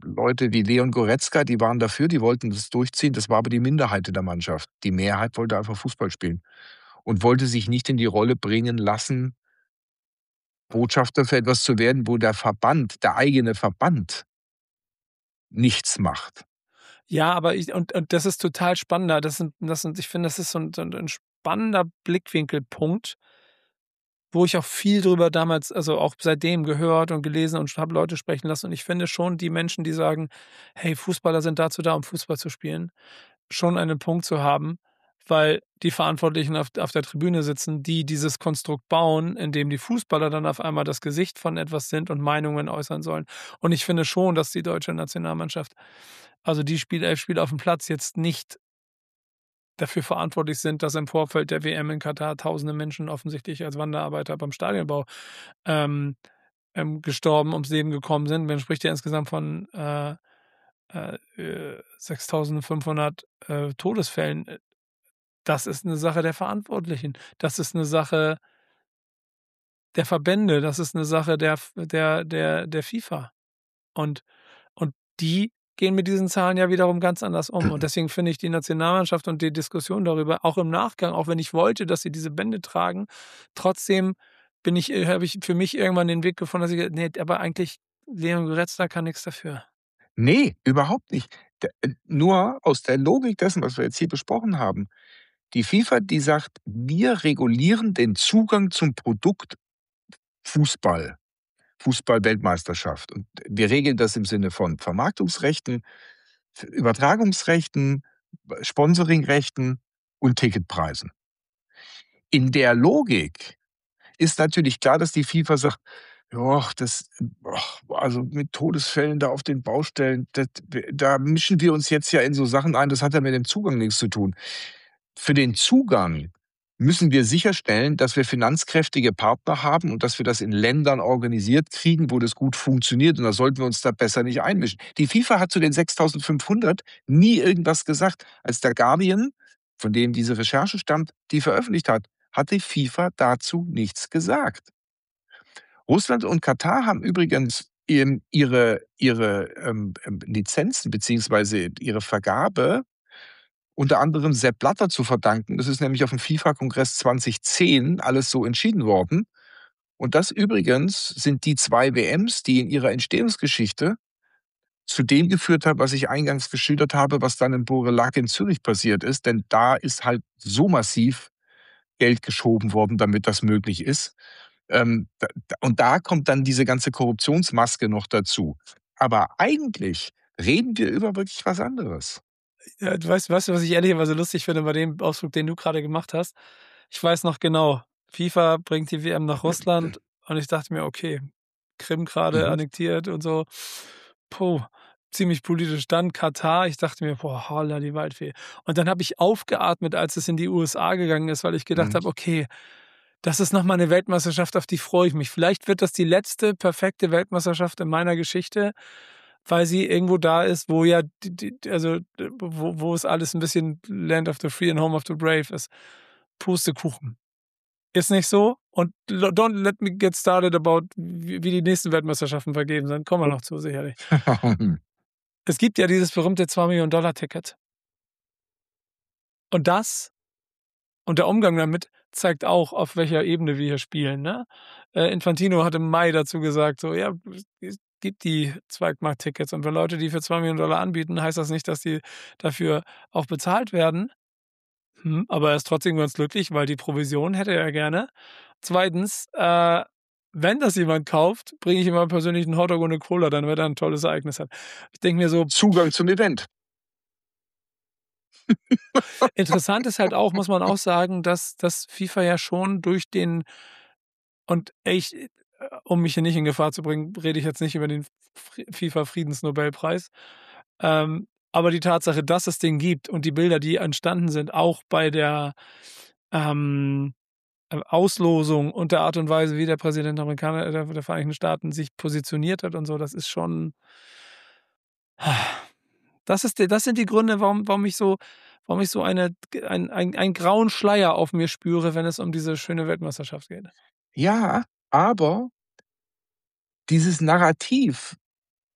Leute wie Leon Goretzka, die waren dafür, die wollten das durchziehen. Das war aber die Minderheit in der Mannschaft. Die Mehrheit wollte einfach Fußball spielen und wollte sich nicht in die Rolle bringen lassen, Botschafter für etwas zu werden, wo der Verband, der eigene Verband nichts macht. Ja, aber ich und und das ist total spannender. Das sind das sind ich finde, das ist so 'n so 'n spannender Blickwinkelpunkt, wo ich auch viel drüber damals also, auch seitdem gehört und gelesen und habe Leute sprechen lassen. Und ich finde schon, die Menschen, die sagen: „Hey, Fußballer sind dazu da, um Fußball zu spielen“, schon einen Punkt zu haben, weil die Verantwortlichen auf auf der Tribüne sitzen, die dieses Konstrukt bauen, in dem die Fußballer dann auf einmal das Gesicht von etwas sind und Meinungen äußern sollen. Und ich finde schon, dass die deutsche Nationalmannschaft, also die Spielelf Spieler aufm Platz jetzt nicht dafür verantwortlich sind, dass im Vorfeld der W M in Katar tausende Menschen offensichtlich als Wanderarbeiter beim Stadionbau, ähm, ähm, gestorben, ums Leben gekommen sind. Man spricht ja insgesamt von, äh, äh, äh, sechstausendfünfhundert, äh, Todesfällen. Äh, das ist 'ne Sache der Verantwortlichen. Das ist 'ne Sache der Verbände. Das ist 'ne Sache der F der der der FIFA. Und und die gehen mit diesen Zahlen ja wiederum ganz anders um. Und deswegen finde ich die Nationalmannschaft und die Diskussion darüber, auch im Nachgang, auch wenn ich wollte, dass sie diese Bänder tragen, trotzdem bin ich äh, habe ich für mich irgendwann den Weg gefunden, dass ich ge ne, aber eigentlich Leon Goretzka kann nix dafür. Ne, überhaupt nicht. D äh, nur aus der Logik dessen, was wir jetzt hier besprochen haben. Die FIFA, die sagt: „Wir regulieren den Zugang zum Produkt Fußball, Fußball-Weltmeisterschaft. Und wir regeln das im Sinne von Vermarktungsrechten, F Übertragungsrechten, b Sponsoringrechten und Ticketpreisen.“ In der Logik ist natürlich klar, dass die FIFA sagt: „Ja, das ach, also mit Todesfällen da auf den Baustellen, das w da mischen wir uns jetzt ja in so Sachen ein, das hat ja mit dem Zugang nix zu tun.“ Für den Zugang müssen wir sicherstellen, dass wir finanzkräftige Partner haben und dass wir das in Ländern organisiert kriegen, wo das gut funktioniert. Und da sollten wir uns da besser nicht einmischen. Die FIFA hat zu den sechstausendfünfhundert nie irgendwas gesagt. Als der Guardian, von dem diese Recherche stammt, die veröffentlicht hat, hat die FIFA dazu nichts gesagt. Russland und Katar haben übrigens in ihre ihre, ähm, ähm, Lizenzen beziehungsweise ihre Vergabe unter anderem Sepp Blatter zu verdanken. Das ist nämlich aufm FIFA-Kongress zweitausendzehn alles so entschieden worden. Und das übrigens sind die zwei W Ms, die in ihrer Entstehungsgeschichte zu dem geführt haben, was ich eingangs geschildert habe, was dann in Borelack in Zürich passiert ist. Denn da ist halt so massiv Geld geschoben worden, damit das möglich ist. Ähm, da da und da kommt dann diese ganze Korruptionsmaske noch dazu. Aber eigentlich reden wir über wirklich was anderes. Ja, du weißt weißt du, was ich ehrlicherweise lustig finde bei dem Ausflug, den du grade gemacht hast? Ich weiß noch genau, FIFA bringt die W M nach Russland und ich dachte mir: „Okay, Krim grade Mhm. annektiert und so. Puh, ziemlich politisch.“ Dann Katar. Ich dachte mir: „Boah, Holla die Waldfee.“ Und dann habe ich aufgeatmet, als es in die U S A gegangen ist, weil ich gedacht Mhm. habe: „Okay, das ist noch mal 'ne Weltmeisterschaft, auf die freue ich mich. Vielleicht wird das die letzte perfekte Weltmeisterschaft in meiner Geschichte, weil sie irgendwo da ist, wo ja d d also, d wo wo es alles 'n bisschen Land of the Free and Home of the Brave ist.“ Pustekuchen. Ist nicht so und l don't let me get started about w wie die nächsten Weltmeisterschaften vergeben sind. Kommen wir noch zu, sicherlich. Es gibt ja dieses berühmte Zwei-Millionen-Dollar-Ticket. Und das und der Umgang damit zeigt auch, auf welcher Ebene wir hier spielen, ne? Äh, Infantino hat im Mai dazu gesagt, so: „Ja, es es gibt die Zweitmarkt-Tickets und wenn Leute die für zwei Millionen Dollar anbieten, heißt das nicht, dass die dafür auch bezahlt werden.“ Hm, aber er ist trotzdem ganz glücklich, weil die Provision hätte er gerne. Zweitens, äh, wenn das jemand kauft, bringe ich ihm mal persönlich 'n Hotdog und 'ne Cola, damit er 'n tolles Ereignis hat. Ich denke mir so Zugang zum Event. Interessant ist halt auch, muss man auch sagen, dass dass FIFA ja schon durch den und ich äh, um mich hier nicht in Gefahr zu bringen, rede ich jetzt nicht über den F FIFA-Friedensnobelpreis. Ähm, aber die Tatsache, dass es den gibt und die Bilder, die entstanden sind, auch bei der, ähm, äh, Auslosung und der Art und Weise, wie der Präsident der Amerikaner der der Vereinigten Staaten sich positioniert hat und so, das ist schon das ist der das sind die Gründe, warum warum ich so warum ich so eine g ein ein einen grauen Schleier auf mir spüre, wenn es um diese schöne Weltmeisterschaft geht. Ja, aber dieses Narrativ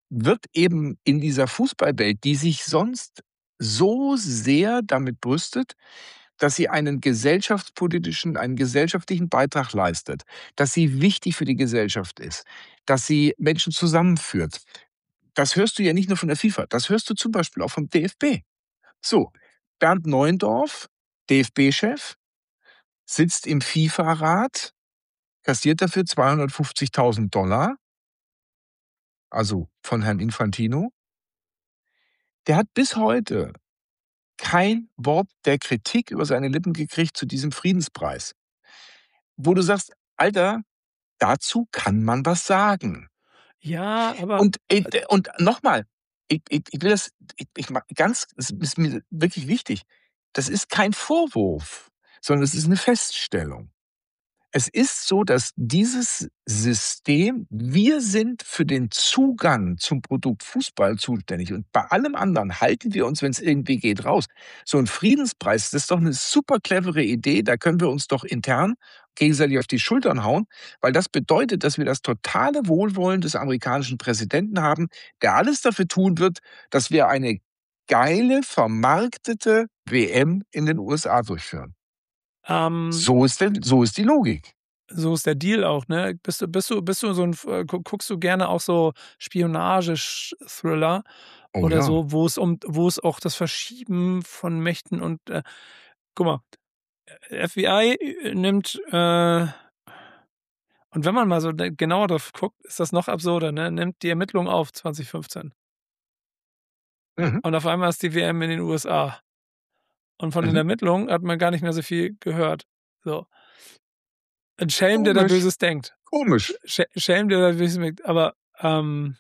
wird eben in dieser Fußballwelt, die sich sonst so sehr damit brüstet, dass sie einen gesellschaftspolitischen einen gesellschaftlichen Beitrag leistet, dass sie wichtig für die Gesellschaft ist, dass sie Menschen zusammenführt. Das hörst du ja nicht nur von der FIFA, das hörst du zum Beispiel auch vom D F B. So, Bernd Neuendorf, D F B-Chef, sitzt im FIFA-Rat, kassiert dafür zweihundertfünfzigtausend Dollar, also von Herrn Infantino. Der hat bis heute kein Wort der Kritik über seine Lippen gekriegt zu diesem Friedenspreis. Wo du sagst: „Alter, dazu kann man was sagen." Ja, aber Und, äh, d und noch mal, ich ich ich will das ich ich ma ganz es ist mir wirklich wichtig. Das ist kein Vorwurf, sondern es ist 'ne Feststellung. Es ist so, dass dieses System wir sind für den Zugang zum Produkt Fußball zuständig und bei allem anderen halten wir uns, wenn's irgendwie geht, raus. So 'n Friedenspreis, das ist doch 'ne super clevere Idee, da können wir uns doch intern gegenseitig auf die Schultern hauen, weil das bedeutet, dass wir das totale Wohlwollen des amerikanischen Präsidenten haben, der alles dafür tun wird, dass wir eine geile, vermarktete W M in den U S A durchführen. Ähm So ist denn so ist die Logik. So ist der Deal auch, ne? Bist du bist du bist du so 'n f äh, gu guckst du gerne auch so Spionage-Sch Thriller Oh oder ja. so, wo es um wo es auch das Verschieben von Mächten und, äh guck mal, äh, F B I äh, nimmt, äh und wenn man mal so de genauer drauf guckt, ist das noch absurder, ne? Nimmt die Ermittlungen auf zwanzig fünfzehn. Mhm. Und auf einmal ist die W M in den U S A. Und von den Mhm. Ermittlungen hat man gar nicht mehr so viel gehört. So. 'N Schelm, der da Komisch, Böses denkt. komisch. Sch Schelm, der da Böses denkt, aber, ähm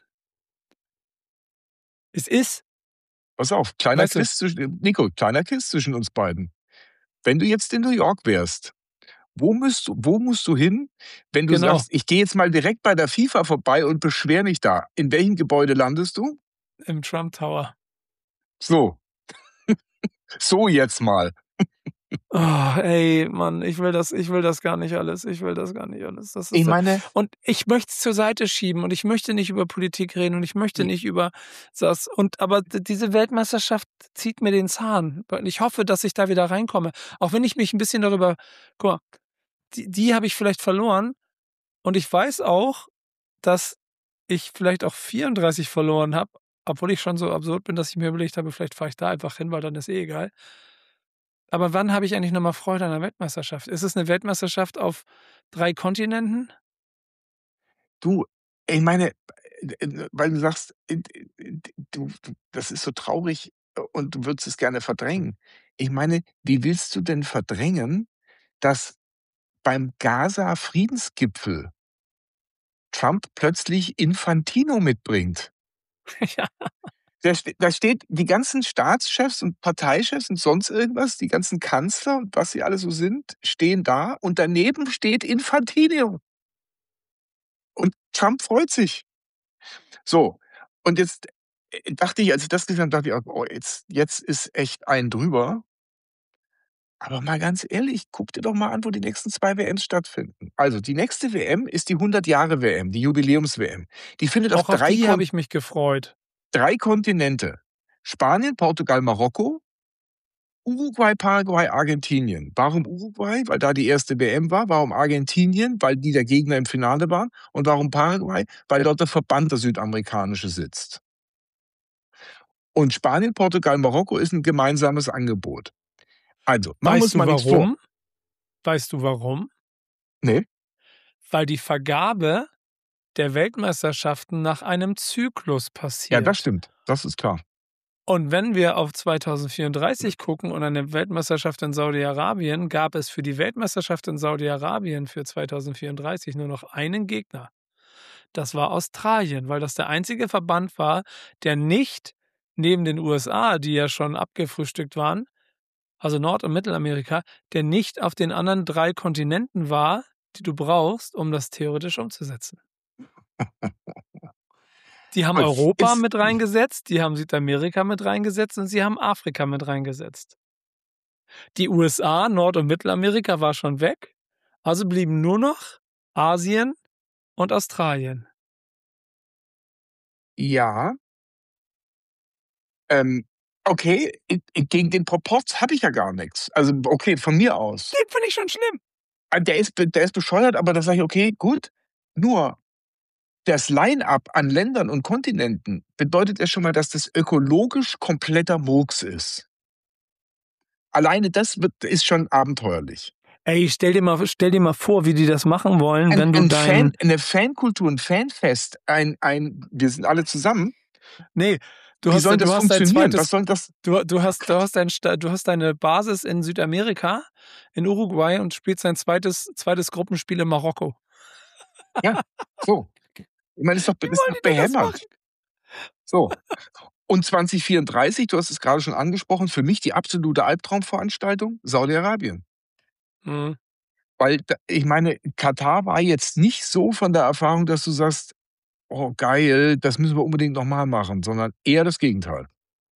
es ist Pass auf, kleiner weißt du Quiz zwischen Nico, kleiner Quiz zwischen uns beiden. Wenn du jetzt in New York wärst, wo müsst du wo musst du hin, wenn du Genau. sagst: „Ich gehe jetzt mal direkt bei der FIFA vorbei und beschwere mich da." In welchem Gebäude landest du? Im Trump Tower. So. So jetzt mal. Oh, ey, Mann, ich will das ich will das gar nicht alles. Ich will das gar nicht alles. Das Ich ist da meine und ich möchte es zur Seite schieben und ich möchte nicht über Politik reden und ich möchte J nicht über das und aber d diese Weltmeisterschaft zieht mir den Zahn. Weil ich hoffe, dass ich da wieder reinkomme. Auch wenn ich mich 'n bisschen darüber guck mal, die die habe ich vielleicht verloren und ich weiß auch, dass ich vielleicht auch vierunddreißig verloren habe, obwohl ich schon so absurd bin, dass ich mir überlegt habe, vielleicht fahre ich da einfach hin, weil dann ist eh egal. Aber wann habe ich eigentlich noch mal Freude an 'ner Weltmeisterschaft? Ist es 'ne Weltmeisterschaft auf drei Kontinenten? Du, ich meine, äh, äh, weil du sagst, äh, d äh, du du das ist so traurig, äh, und du würdest es gerne verdrängen. Ich meine, wie willst du denn verdrängen, dass beim Gaza-Friedensgipfel Trump plötzlich Infantino mitbringt? Ja. Da st da steht die ganzen Staatschefs und Parteichefs und sonst irgendwas, die ganzen Kanzler und was sie alle so sind, stehen da und daneben steht Infantino. Und Trump freut sich. So, und jetzt, äh, dachte ich, als ich das gesehen habe, dachte ich auch: „Oh, jetzt jetzt ist echt einen drüber." Aber mal ganz ehrlich, guck dir doch mal an, wo die nächsten zwei W Ms stattfinden. Also, die nächste W M ist die hundert Jahre W M, die Jubiläums-W M. Die findet auf Auch auf drei die habe Kon ich mich gefreut. drei Kontinente. Spanien, Portugal, Marokko Uruguay, Paraguay, Argentinien. Warum Uruguay? Weil da die erste W M war. Warum Argentinien? Weil die der Gegner im Finale waren. Und warum Paraguay? Weil dort der Verband, der südamerikanische, sitzt. Und Spanien, Portugal, Marokko ist 'n gemeinsames Angebot. Also, machen wir Weißt uns du mal nix vor. warum? Weißt du warum? Ne. Weil die Vergabe der Weltmeisterschaften nach einem Zyklus Ja, das passiert. stimmt. Das ist klar. Und wenn wir auf zweitausendvierunddreißig gucken und eine Weltmeisterschaft in Saudi-Arabien, gab es für die Weltmeisterschaft in Saudi-Arabien für zweitausendvierunddreißig nur noch einen Gegner. Das war Australien, weil das der einzige Verband war, der nicht neben den U S A, die ja schon abgefrühstückt waren, also Nord und Mittelamerika, der nicht auf den anderen drei Kontinenten war, die du brauchst, um das theoretisch umzusetzen. Die haben Europa Jetzt mit reingesetzt, die haben Südamerika mit reingesetzt und sie haben Afrika mit reingesetzt. Die U S A, Nord und Mittelamerika war schon weg, also blieben nur noch Asien und Australien. Ja. Ähm, okay, i gegen den Proporz habe ich ja gar nix. Also, okay, von mir aus. Den finde ich schon schlimm. Ah, der ist be der ist bescheuert, aber da sage ich: „Okay, gut.“ Nur das Line-up an Ländern und Kontinenten bedeutet ja schon mal, dass das ökologisch kompletter Murks ist. Alleine das wird ist schon abenteuerlich. Ey, stell dir mal stell dir mal vor, wie die das machen wollen, Ein wenn du ein dein Fan 'ne Fankultur, 'n Fanfest, ein ein wir sind alle zusammen. Ne, du Wie hast soll dein du das hast dein funktionieren? zweites Was soll das du du ach hast du Gott. hast dein Sta du hast deine Basis in Südamerika, in Uruguay und spielst dein zweites zweites Gruppenspiel in Marokko. Ja, so. Ich meine, ist doch Wie das ist wollen doch die denn das behämmert. machen? So. Und zwanzig vierunddreißig, du hast es grade schon angesprochen, für mich die absolute Albtraumveranstaltung, Saudi-Arabien. Mhm. Weil da ich meine, Katar war jetzt nicht so von der Erfahrung, dass du sagst: „Oh geil, das müssen wir unbedingt noch mal machen“, sondern eher das Gegenteil.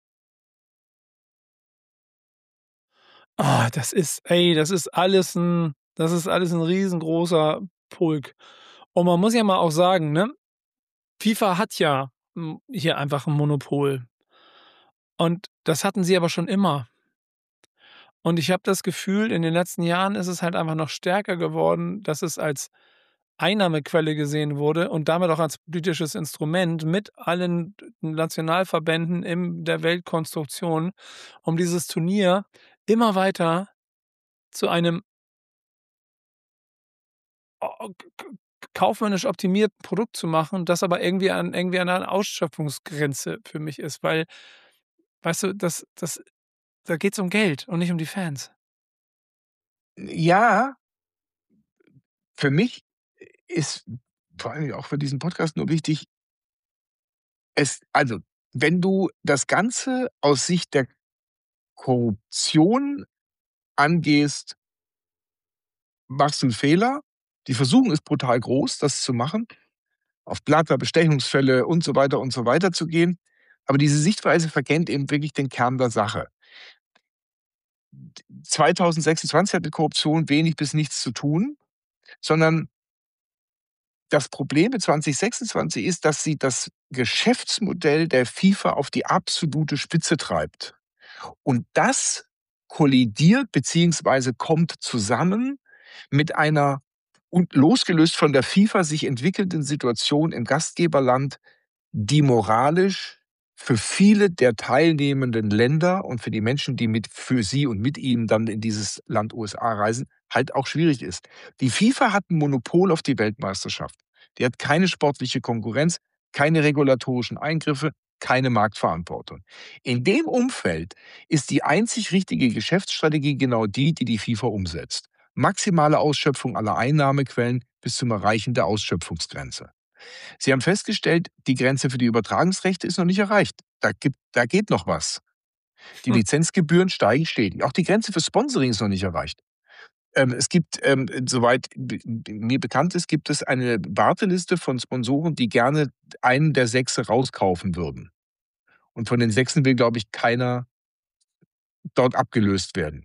Ah, das ist ey, das ist alles 'n das ist alles 'n riesengroßer Pulk. Und man muss ja mal auch sagen, ne, FIFA hat ja, hm, hier einfach 'n Monopol. Und das hatten sie aber schon immer. Und ich habe das Gefühl, in den letzten Jahren ist es halt einfach noch stärker geworden, dass es als Einnahmequelle gesehen wurde und damit auch als politisches Instrument mit allen d Nationalverbänden in der Weltkonstruktion, um dieses Turnier immer weiter zu einem o k k kaufmännisch optimierten Produkt zu machen, das aber irgendwie an irgendwie an 'ner Ausschöpfungsgrenze für mich ist, weil, weißt du, das das da geht's um Geld und nicht um die Fans. Ja. Für mich ist vor allem auch für diesen Podcast nur wichtig es also, wenn du das Ganze aus Sicht der Korruption angehst machst du 'n Fehler. Die Versuchung ist brutal groß, das zu machen, auf Blatter, Bestechungsfälle und so weiter und so weiter zu gehen. Aber diese Sichtweise verkennt eben wirklich den Kern der Sache. D zweitausendsechsundzwanzig hat mit Korruption wenig bis nichts zu tun, sondern das Problem mit zwanzig sechsundzwanzig ist, dass sie das Geschäftsmodell der FIFA auf die absolute Spitze treibt. Und das kollidiert beziehungsweise kommt zusammen mit einer und losgelöst von der FIFA sich entwickelnden Situation im Gastgeberland, die moralisch für viele der teilnehmenden Länder und für die Menschen, die mit für sie und mit ihnen dann in dieses Land USA reisen, halt auch schwierig ist. Die FIFA hat 'n Monopol auf die Weltmeisterschaft. Die hat keine sportliche Konkurrenz, keine regulatorischen Eingriffe, keine Marktverantwortung. In dem Umfeld ist die einzig richtige Geschäftsstrategie genau die, die die FIFA umsetzt. Maximale Ausschöpfung aller Einnahmequellen bis zum Erreichen der Ausschöpfungsgrenze. Sie haben festgestellt, die Grenze für die Übertragungsrechte ist noch nicht erreicht. Da gibt da geht noch was. Die Hm. Lizenzgebühren steigen stetig. Auch die Grenze für Sponsoring ist noch nicht erreicht. Ähm, es gibt, ähm, soweit b b mir bekannt ist, gibt es eine Warteliste von Sponsoren, die gerne einen der Sechse rauskaufen würden. Und von den Sechsen will, glaube ich, keiner dort abgelöst werden.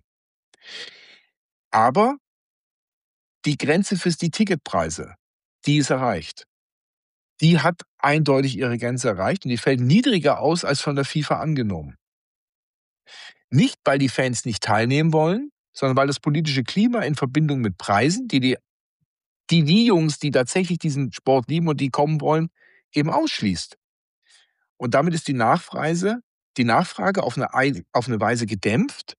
Aber die Grenze fürs die Ticketpreise, die ist erreicht. Die hat eindeutig ihre Grenze erreicht und die fällt niedriger aus als von der FIFA angenommen. Nicht, weil die Fans nicht teilnehmen wollen, sondern weil das politische Klima in Verbindung mit Preisen, die die die die Jungs, die tatsächlich diesen Sport lieben und die kommen wollen, eben ausschließt. Und damit ist die Nachfreise die Nachfrage auf 'ne ei auf 'ne Weise gedämpft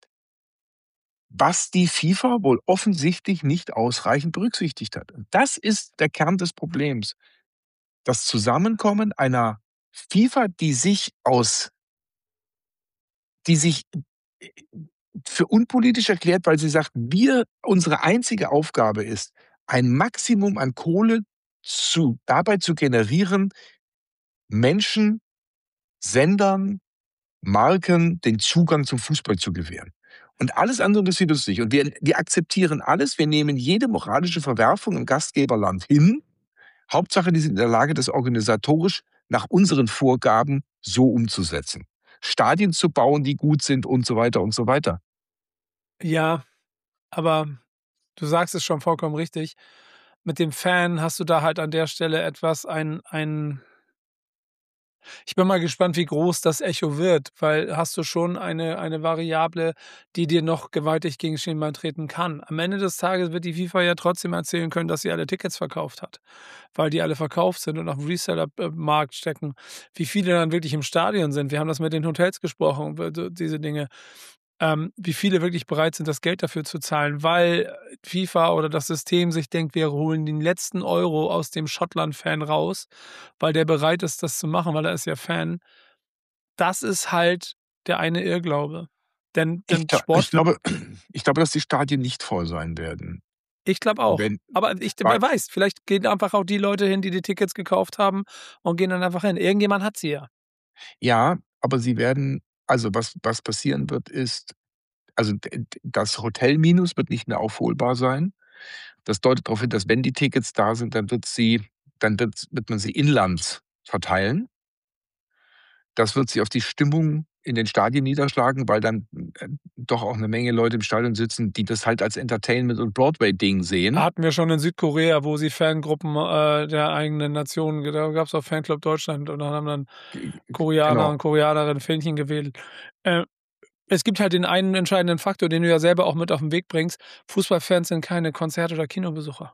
was die FIFA wohl offensichtlich nicht ausreichend berücksichtigt hat. Und das ist der Kern des Problems. Das Zusammenkommen einer FIFA, die sich aus die sich für unpolitisch erklärt, weil sie sagt: „Wir unsere einzige Aufgabe ist, ein Maximum an Kohle zu dabei zu generieren, Menschen, Sendern, Marken den Zugang zum Fußball zu gewähren. Und alles andere interessiert uns nicht. Und wir wir akzeptieren alles. Wir nehmen jede moralische Verwerfung im Gastgeberland hin. Hauptsache, die sind in der Lage, das organisatorisch nach unseren Vorgaben so umzusetzen. Stadien zu bauen, die gut sind und so weiter und so weiter.“ Ja, aber du sagst es schon vollkommen richtig. Mit dem Fan hast du da halt an der Stelle etwas ein ein Ich bin mal gespannt, wie groß das Echo wird, weil hast du schon eine eine Variable, die dir noch gewaltig gegen Schienbein treten kann. Am Ende des Tages wird die FIFA ja trotzdem erzählen können, dass sie alle Tickets verkauft hat, weil die alle verkauft sind und aufm Reseller äh, Markt stecken. Wie viele dann wirklich im Stadion sind, wir haben das mit den Hotels gesprochen, w d diese Dinge. Ähm, wie viele wirklich bereit sind, das Geld dafür zu zahlen, weil FIFA oder das System sich denkt: „Wir holen den letzten Euro aus dem Schottland-Fan raus, weil der bereit ist, das zu machen, weil er ist ja Fan.“ Das ist halt der eine Irrglaube. Denn Ich denn gla Sport ich glaube ich glaube, dass die Stadien nicht voll sein werden. Ich glaube auch. Wenn Aber ich weil wer weiß, vielleicht gehen einfach auch die Leute hin, die die Tickets gekauft haben und gehen dann einfach hin. Irgendjemand hat sie ja. Ja, aber sie werden also, was was passieren wird, ist also, d d das Hotelminus wird nicht mehr aufholbar sein. Das deutet darauf hin, dass wenn die Tickets da sind, dann wird sie dann wird's wird man sie inlands verteilen. Das wird sich auf die Stimmung in den Stadien niederschlagen, weil dann, äh, doch auch 'ne Menge Leute im Stadion sitzen, die das halt als Entertainment und Broadway-Ding sehen. Hatten wir schon in Südkorea, wo sie Fangruppen, äh, der eigenen Nation da gab's auch Fanclub Deutschland und da haben dann G g Koreaner genau. und Koreanerinnen Fähnchen gewedelt. Äh, es gibt halt den einen entscheidenden Faktor, den du ja selber auch mit auf 'n Weg bringst. Fußballfans sind keine Konzert oder Kinobesucher.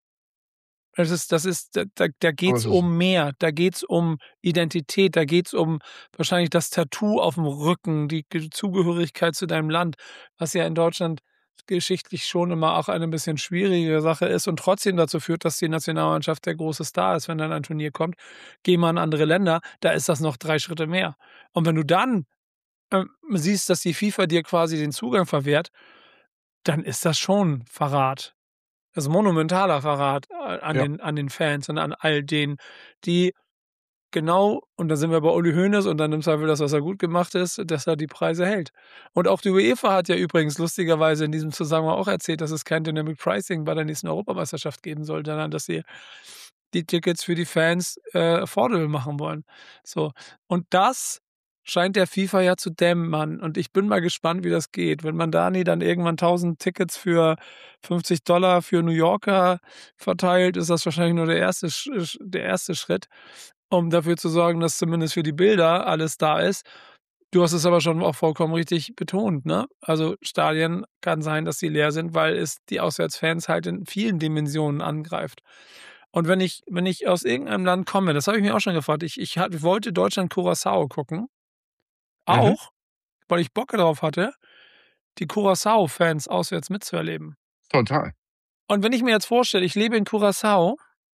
Das ist das ist da da da So geht's ist es. um mehr. Da geht's um Identität, da geht's um wahrscheinlich das Tattoo aufm Rücken, die Ge Zugehörigkeit zu deinem Land, was ja in Deutschland geschichtlich schon immer auch eine bisschen schwierige Sache ist und trotzdem dazu führt, dass die Nationalmannschaft der große Star ist, wenn dann ein Turnier kommt. Geh mal in andere Länder, da ist das noch drei Schritte mehr. Und wenn du dann, ähm, siehst, dass die FIFA dir quasi den Zugang verwehrt, dann ist das schon Verrat. Das ist monumentaler Verrat a an Ja. den an den Fans und an all denen, die genau und da sind wir bei Uli Hoeneß und dann im Zweifel das, was er gut gemacht ist, dass er die Preise hält. Und auch die UEFA hat ja übrigens lustigerweise in diesem Zusammenhang auch erzählt, dass es kein Dynamic Pricing bei der nächsten Europameisterschaft geben soll, sondern dass sie die Tickets für die Fans, äh, affordable machen wollen. So, und das scheint der FIFA ja zu dämmern und ich bin mal gespannt, wie das geht. Wenn Mandani dann irgendwann tausend Tickets für fünfzig Dollar für New Yorker verteilt, ist das wahrscheinlich nur der erste Sch Sch der erste Schritt, um dafür zu sorgen, dass zumindest für die Bilder alles da ist. Du hast es aber schon auch vollkommen richtig betont, ne? Also, Stadien kann sein, dass sie leer sind, weil es die Auswärtsfans halt in vielen Dimensionen angreift. Und wenn ich wenn ich aus irgendeinem Land komme, das habe ich mich auch schon gefragt, ich ich ha wollte Deutschland Curaçao gucken. Mhm. Auch, weil ich Bock darauf hatte, die Curaçao-Fans auswärts mitzuerleben. Total. Und wenn ich mir jetzt vorstelle, ich lebe in Curaçao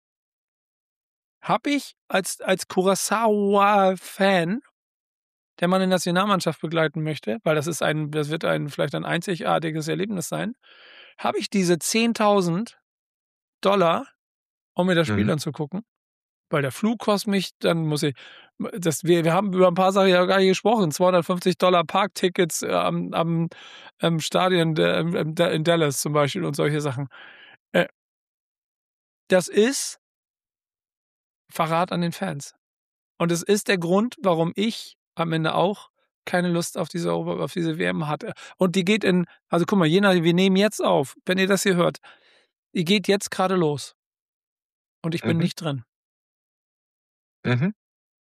habe ich als als Curaçaoer Fan, der meine Nationalmannschaft begleiten möchte, weil das ist ein das wird ein vielleicht ein einzigartiges Erlebnis sein, habe ich diese zehntausend Dollar, um mir das Spiel Mhm. anzugucken? Weil der Flug kostet mich dann muss ich m das wir wir haben über 'n paar Sachen ja gar nicht gesprochen, zweihundertfünfzig Dollar Parktickets, äh, am am am Stadion de ähm, ähm, da in Dallas zum Beispiel und solche Sachen. Äh das ist Verrat an den Fans. Und es ist der Grund, warum ich am Ende auch keine Lust auf diese Euro auf diese WM hatte. Und die geht in also, guck mal, je nach wir nehmen jetzt auf, wenn ihr das hier hört, die geht jetzt grade los. Und ich bin Mhm. nicht drin. Mhm.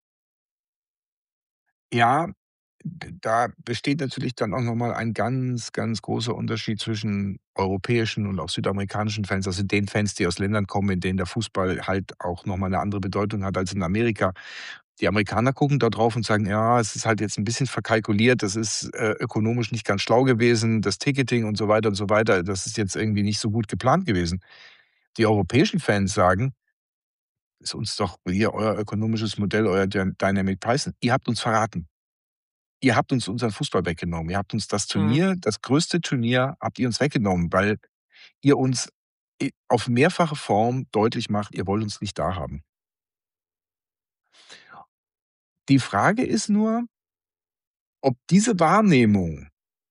Ja, d da besteht natürlich dann auch noch mal ein ganz, ganz großer Unterschied zwischen europäischen und auch südamerikanischen Fans, also den Fans, die aus Ländern kommen, in denen der Fußball halt auch noch mal 'ne andere Bedeutung hat als in Amerika. Die Amerikaner gucken da drauf und sagen: „Ja, es ist halt jetzt 'n bisschen verkalkuliert, das ist, äh, ökonomisch nicht ganz schlau gewesen, das Ticketing und so weiter und so weiter. Das ist jetzt irgendwie nicht so gut geplant gewesen.“ Die europäischen Fans sagen „Ist uns doch hier euer ökonomisches Modell, euer Dy Dynamic Pricing ihr habt uns verraten. Ihr habt uns unseren Fußball weggenommen. Ihr habt uns das Mhm. Turnier das größte Turnier habt ihr uns weggenommen, weil ihr uns i auf mehrfache Form deutlich macht, ihr wollt uns nicht da haben.“ Die Frage ist nur ob diese Wahrnehmung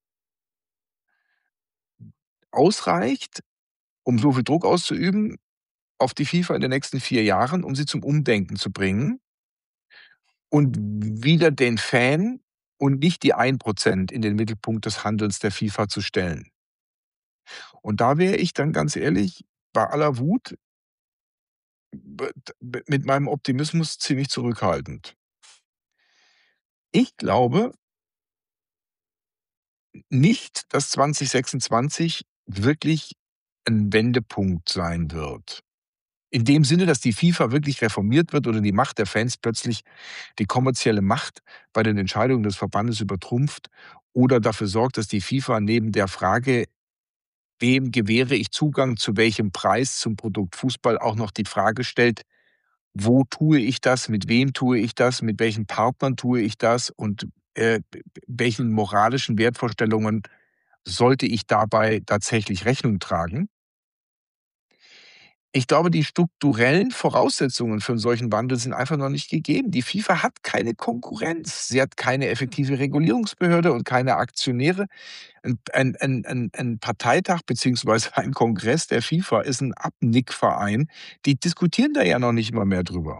ausreicht, um so viel Druck auszuüben auf die FIFA in den nächsten vier Jahren, um sie zum Umdenken zu bringen und w wieder den Fan und nicht die ein Prozent in den Mittelpunkt des Handelns der FIFA zu stellen. Und da wäre ich dann ganz ehrlich, bei aller Wut b d b mit meinem Optimismus ziemlich zurückhaltend. Ich glaube nicht, dass zwanzig sechsundzwanzig wirklich ein Wendepunkt sein wird. In dem Sinne, dass die FIFA wirklich reformiert wird oder die Macht der Fans plötzlich die kommerzielle Macht bei den Entscheidungen des Verbandes übertrumpft oder dafür sorgt, dass die FIFA neben der Frage, wem gewähre ich Zugang zu welchem Preis zum Produkt Fußball, auch noch die Frage stellt: Wo tue ich das? Mit wem tue ich das? Mit welchen Partnern tue ich das? Und, äh, b b welchen moralischen Wertvorstellungen sollte ich dabei tatsächlich Rechnung tragen? Ich glaube, die strukturellen Voraussetzungen für 'n solchen Wandel sind einfach noch nicht gegeben. Die FIFA hat keine Konkurrenz. Sie hat keine effektive Regulierungsbehörde und keine Aktionäre. 'N ein ein ein ein Parteitag beziehungsweise ein Kongress der FIFA ist 'n Abnickverein. Die diskutieren da ja noch nicht mal mehr drüber.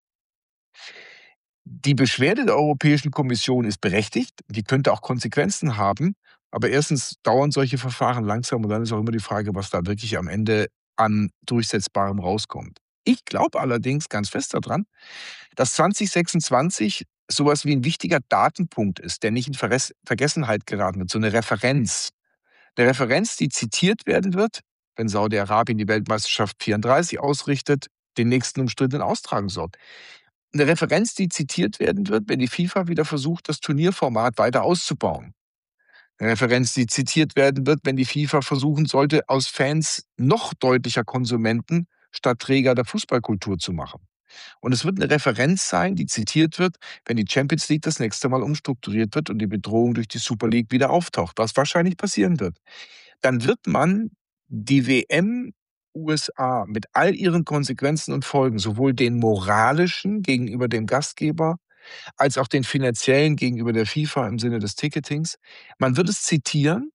Die Beschwerde der Europäischen Kommission ist berechtigt. Die könnte auch Konsequenzen haben. Aber erstens dauern solche Verfahren langsam und dann ist auch immer die Frage, was da wirklich am Ende an Durchsetzbarem rauskommt. Ich glaube allerdings ganz fest da dran, dass zwanzig sechsundzwanzig so was wie 'n wichtiger Datenpunkt ist, der nicht in Veress Vergessenheit geraten wird, so 'ne Referenz. 'Ne Referenz, die zitiert werden wird, wenn Saudi-Arabien die Weltmeisterschaft vierunddreißig ausrichtet, den nächsten umstrittenen austragen soll. 'Ne Referenz, die zitiert werden wird, wenn die FIFA wieder versucht, das Turnierformat weiter auszubauen. 'Ne Referenz, die zitiert werden wird, wenn die FIFA versuchen sollte, aus Fans noch deutlicher Konsumenten statt Träger der Fußballkultur zu machen. Und es wird 'ne Referenz sein, die zitiert wird, wenn die Champions League das nächste Mal umstrukturiert wird und die Bedrohung durch die Super League wieder auftaucht, was wahrscheinlich passieren wird. Dann wird man die W M U S A mit all ihren Konsequenzen und Folgen, sowohl den moralischen gegenüber dem Gastgeber als auch den finanziellen gegenüber der FIFA im Sinne des Ticketings man wird es zitieren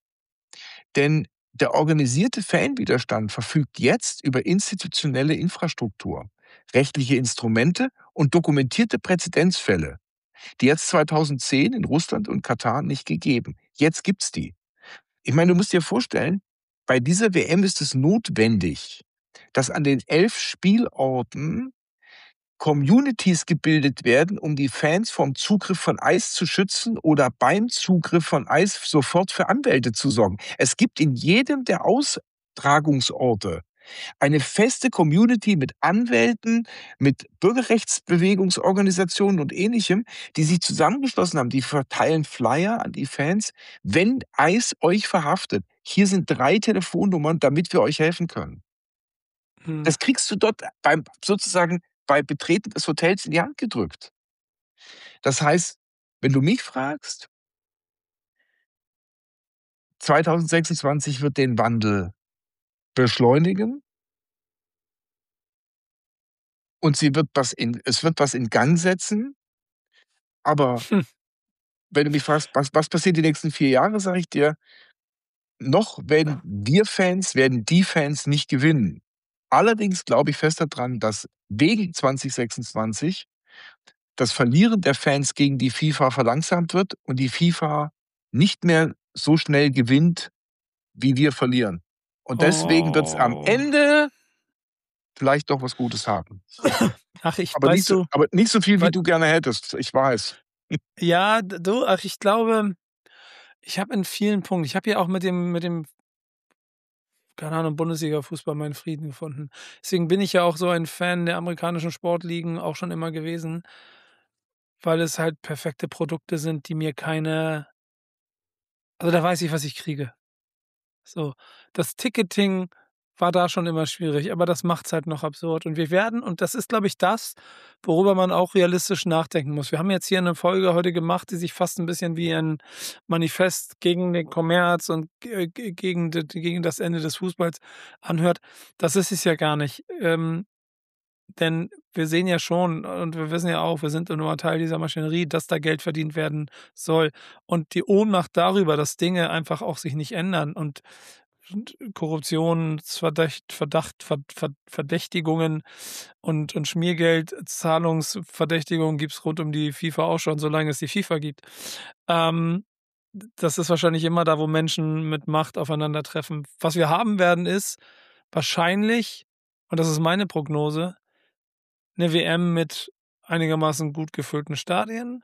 denn der organisierte Fanwiderstand verfügt jetzt über institutionelle Infrastruktur, rechtliche Instrumente und dokumentierte Präzedenzfälle. Die hat's zweitausendzehn in Russland und Katar nicht gegeben. Jetzt gibt's die. Ich meine, du musst dir vorstellen, bei dieser W M ist es notwendig, dass an den elf Spielorten Communities gebildet werden, um die Fans vom Zugriff von Eis zu schützen oder beim Zugriff von Eis sofort für Anwälte zu sorgen. Es gibt in jedem der Austragungsorte eine feste Community mit Anwälten, mit Bürgerrechtsbewegungsorganisationen und Ähnlichem, die sich zusammengeschlossen haben. Die verteilen Flyer an die Fans: „Wenn Eis euch verhaftet, hier sind drei Telefonnummern, damit wir euch helfen können.“ Mhm. Das kriegst du dort beim sozusagen bei Betreten des Hotels in die Hand gedrückt. Das heißt, wenn du mich fragst zweitausendsechsundzwanzig wird den Wandel beschleunigen und sie wird was in es wird was in Gang setzen aber Hm. wenn du mich fragst: „Was was passiert die nächsten vier Jahre?“, sage ich dir noch werden wir Fans werden die Fans nicht gewinnen. Allerdings glaube ich fest da dran, dass wegen zwanzig sechsundzwanzig das Verlieren der Fans gegen die FIFA verlangsamt wird und die FIFA nicht mehr so schnell gewinnt, wie wir verlieren. Und deswegen wird's am Oh. Ende vielleicht doch was Gutes haben. Ach, ich Aber nicht weißt so du, aber nicht so viel, wie wei du gerne hättest, ich weiß. Ja, d du, ach, ich glaube, ich habe in vielen Punkten ich habe ja auch mit dem mit dem keine Ahnung, Bundesliga-Fußball meinen Frieden gefunden. Deswegen bin ich ja auch so ein Fan der amerikanischen Sportligen auch schon immer gewesen weil es halt perfekte Produkte sind, die mir keine also, da weiß ich, was ich kriege. So, das Ticketing war da schon immer schwierig, aber das macht's halt noch absurd. Und wir werden und das ist, glaube ich, das, worüber man auch realistisch nachdenken muss. Wir haben jetzt hier 'ne Folge heute gemacht, die sich fast 'n bisschen wie ein Manifest gegen den Kommerz und ge ge gegen d gegen das Ende des Fußballs anhört. Das ist es ja gar nicht. Ähm, denn wir sehen ja schon und wir wissen ja auch, wir sind ja nun mal Teil dieser Maschinerie, dass da Geld verdient werden soll. Und die Ohnmacht darüber, dass Dinge einfach auch sich nicht ändern und und Korruptionsverdächt Verdacht Verd Verd Verdächtigungen und und Schmiergeldzahlungsverdächtigungen gibt's rund um die FIFA auch schon, solange es die FIFA gibt. Ähm, d das ist wahrscheinlich immer da, wo Menschen mit Macht aufeinandertreffen. Was wir haben werden, ist wahrscheinlich, und das ist meine Prognose, 'ne W M mit einigermaßen gut gefüllten Stadien,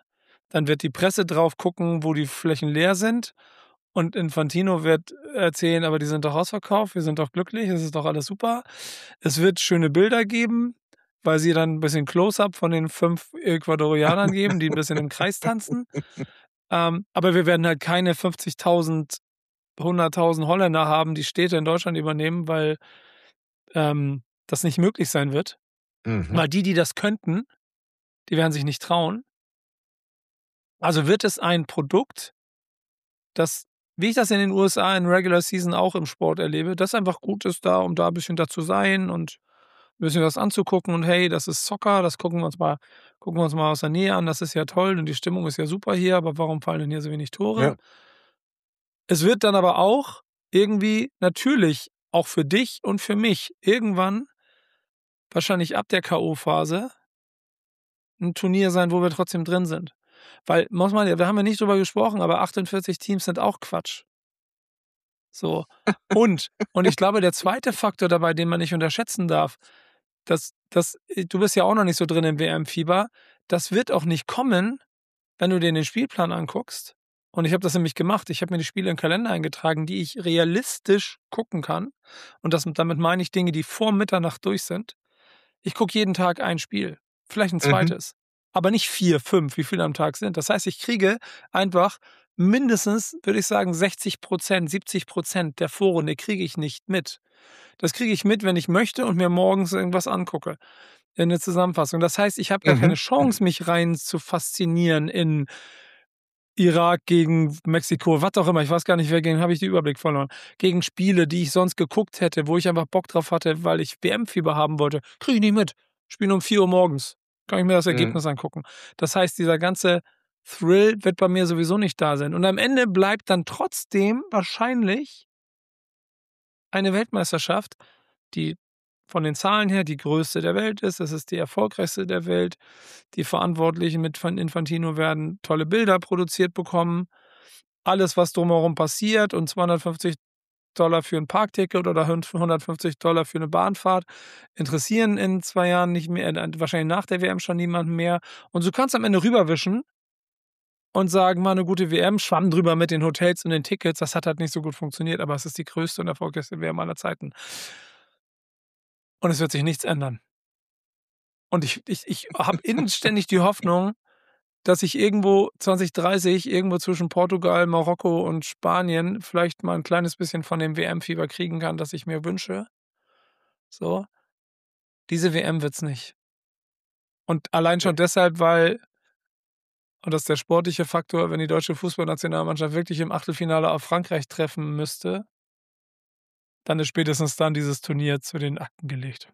Dann wird die Presse drauf gucken, wo die Flächen leer sind. Und Infantino wird erzählen, aber die sind doch ausverkauft, wir sind doch glücklich, es ist doch alles super. Es wird schöne Bilder geben, weil sie dann ein bisschen Close-up von den fünf Ecuadorianern geben, die ein bisschen im Kreis tanzen. Ähm, aber wir werden halt keine fünfzigtausend, hunderttausend Holländer haben, die Städte in Deutschland übernehmen, weil ähm, das nicht möglich sein wird. Mhm. Weil die, die das könnten, die werden sich nicht trauen. Also wird es ein Produkt, das, wie ich das in den U S A in Regular Season auch im Sport erlebe, das einfach gut ist da, um da ein bisschen da zu sein und ein bisschen was anzugucken und hey, das ist Soccer, das gucken wir uns mal, gucken wir uns mal aus der Nähe an, das ist ja toll und die Stimmung ist ja super hier, aber warum fallen denn hier so wenig Tore? Ja. Es wird dann aber auch irgendwie natürlich auch für dich und für mich irgendwann wahrscheinlich ab der K O-Phase ein Turnier sein, wo wir trotzdem drin sind. Weil, muss man ja, wir haben ja nicht drüber gesprochen, aber achtundvierzig Teams sind auch Quatsch. So. Und, und ich glaube, der zweite Faktor dabei, den man nicht unterschätzen darf, dass, dass, du bist ja auch noch nicht so drin im W M-Fieber, das wird auch nicht kommen, wenn du dir den Spielplan anguckst. Und ich habe das nämlich gemacht. Ich habe mir die Spiele im Kalender eingetragen, die ich realistisch gucken kann. Und das, damit meine ich Dinge, die vor Mitternacht durch sind. Ich gucke jeden Tag ein Spiel, vielleicht ein Mhm. zweites, aber nicht vier, fünf, wie viele am Tag sind. Das heißt, ich kriege einfach mindestens, würde ich sagen, sechzig Prozent, siebzig Prozent der Vorrunde kriege ich nicht mit. Das kriege ich mit, wenn ich möchte und mir morgens irgendwas angucke. In der Zusammenfassung. Das heißt, ich habe gar Mhm. keine Chance, mich rein zu faszinieren in Irak gegen Mexiko, was auch immer. Ich weiß gar nicht, wer gegen, habe ich den Überblick verloren. Gegen Spiele, die ich sonst geguckt hätte, wo ich einfach Bock drauf hatte, weil ich W M-Fieber haben wollte. Kriege ich nicht mit. Spielen um vier Uhr morgens. Kann ich mir das Mhm. Ergebnis angucken. Das heißt, dieser ganze Thrill wird bei mir sowieso nicht da sein. Und am Ende bleibt dann trotzdem wahrscheinlich eine Weltmeisterschaft, die von den Zahlen her die größte der Welt ist. Es ist die erfolgreichste der Welt. Die Verantwortlichen mit von Infantino werden tolle Bilder produziert bekommen. Alles, was drumherum passiert und zweihundertfünfzig Dollar für ein Parkticket oder hundertfünfzig Dollar für eine Bahnfahrt interessieren in zwei Jahren nicht mehr, wahrscheinlich nach der W M schon niemanden mehr. Und du kannst am Ende rüberwischen und sagen, mal eine gute W M, schwamm drüber mit den Hotels und den Tickets. Das hat halt nicht so gut funktioniert, aber es ist die größte und erfolgreichste W M aller Zeiten. Und es wird sich nichts ändern. Und ich, ich, ich habe inständig die Hoffnung, dass ich irgendwo zwanzig dreißig, irgendwo zwischen Portugal, Marokko und Spanien vielleicht mal ein kleines bisschen von dem W M-Fieber kriegen kann, das ich mir wünsche. So. Diese W M wird's nicht. Und allein schon deshalb, weil, und das ist der sportliche Faktor, wenn die deutsche Fußballnationalmannschaft wirklich im Achtelfinale auf Frankreich treffen müsste, dann ist spätestens dann dieses Turnier zu den Akten gelegt.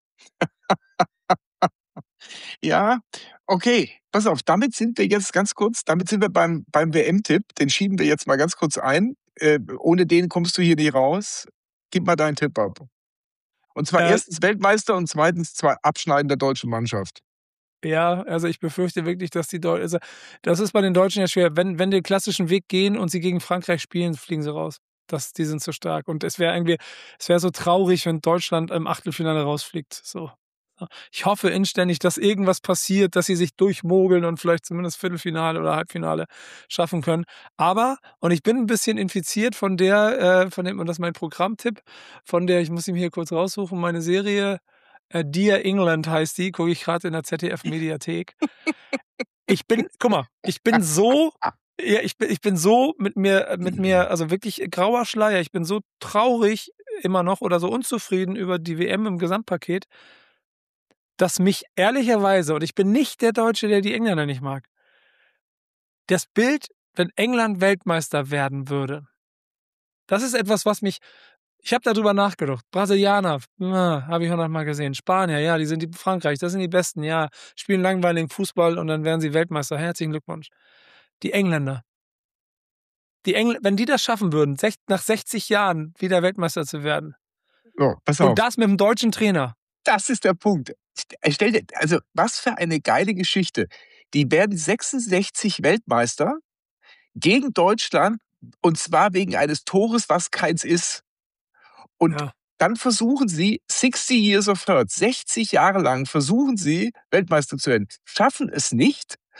Ja, okay. Pass auf, damit sind wir jetzt ganz kurz, damit sind wir beim, beim W M-Tipp. Den schieben wir jetzt mal ganz kurz ein. Äh, ohne den kommst du hier nicht raus. Gib mal deinen Tipp ab. Und zwar Äh, erstens Weltmeister und zweitens zwei Abschneiden der deutschen Mannschaft. Ja, also ich befürchte wirklich, dass die Deutschen, also das ist bei den Deutschen ja schwer. Wenn, wenn die den klassischen Weg gehen und sie gegen Frankreich spielen, fliegen sie raus. Das, die sind zu stark. Und es wäre irgendwie, es wäre so traurig, wenn Deutschland im Achtelfinale rausfliegt. So. Ich hoffe inständig, dass irgendwas passiert, dass sie sich durchmogeln und vielleicht zumindest Viertelfinale oder Halbfinale schaffen können. Aber, und ich bin ein bisschen infiziert von der, äh, von dem, und das ist mein Programmtipp, von der, ich muss ihn hier kurz raussuchen, meine Serie, äh, Dear England heißt die, gucke ich gerade in der Z D F-Mediathek. Ich bin, guck mal, ich bin so, ja, ich bin, ich bin so mit mir, mit mir, also wirklich grauer Schleier, ich bin so traurig immer noch oder so unzufrieden über die W M im Gesamtpaket, dass mich ehrlicherweise, und ich bin nicht der Deutsche, der die Engländer nicht mag, das Bild, wenn England Weltmeister werden würde, das ist etwas, was mich, ich habe darüber nachgedacht. Brasilianer, ah, habe ich hundertmal gesehen. Spanier, ja, die sind die, Frankreich, das sind die Besten, ja, spielen langweiligen Fußball und dann werden sie Weltmeister. Herzlichen Glückwunsch. Die Engländer. Die Engl wenn die das schaffen würden, sech nach sechzig Jahren wieder Weltmeister zu werden. So, pass Und auf. das mit einem deutschen Trainer. Das ist der Punkt. Stell dir, also was für eine geile Geschichte. Die werden sechsundsechzig Weltmeister gegen Deutschland und zwar wegen eines Tores, was keins ist. Und Ja. dann versuchen sie, sixty years of hurt, sechzig Jahre lang versuchen sie, Weltmeister zu werden. Schaffen es nicht.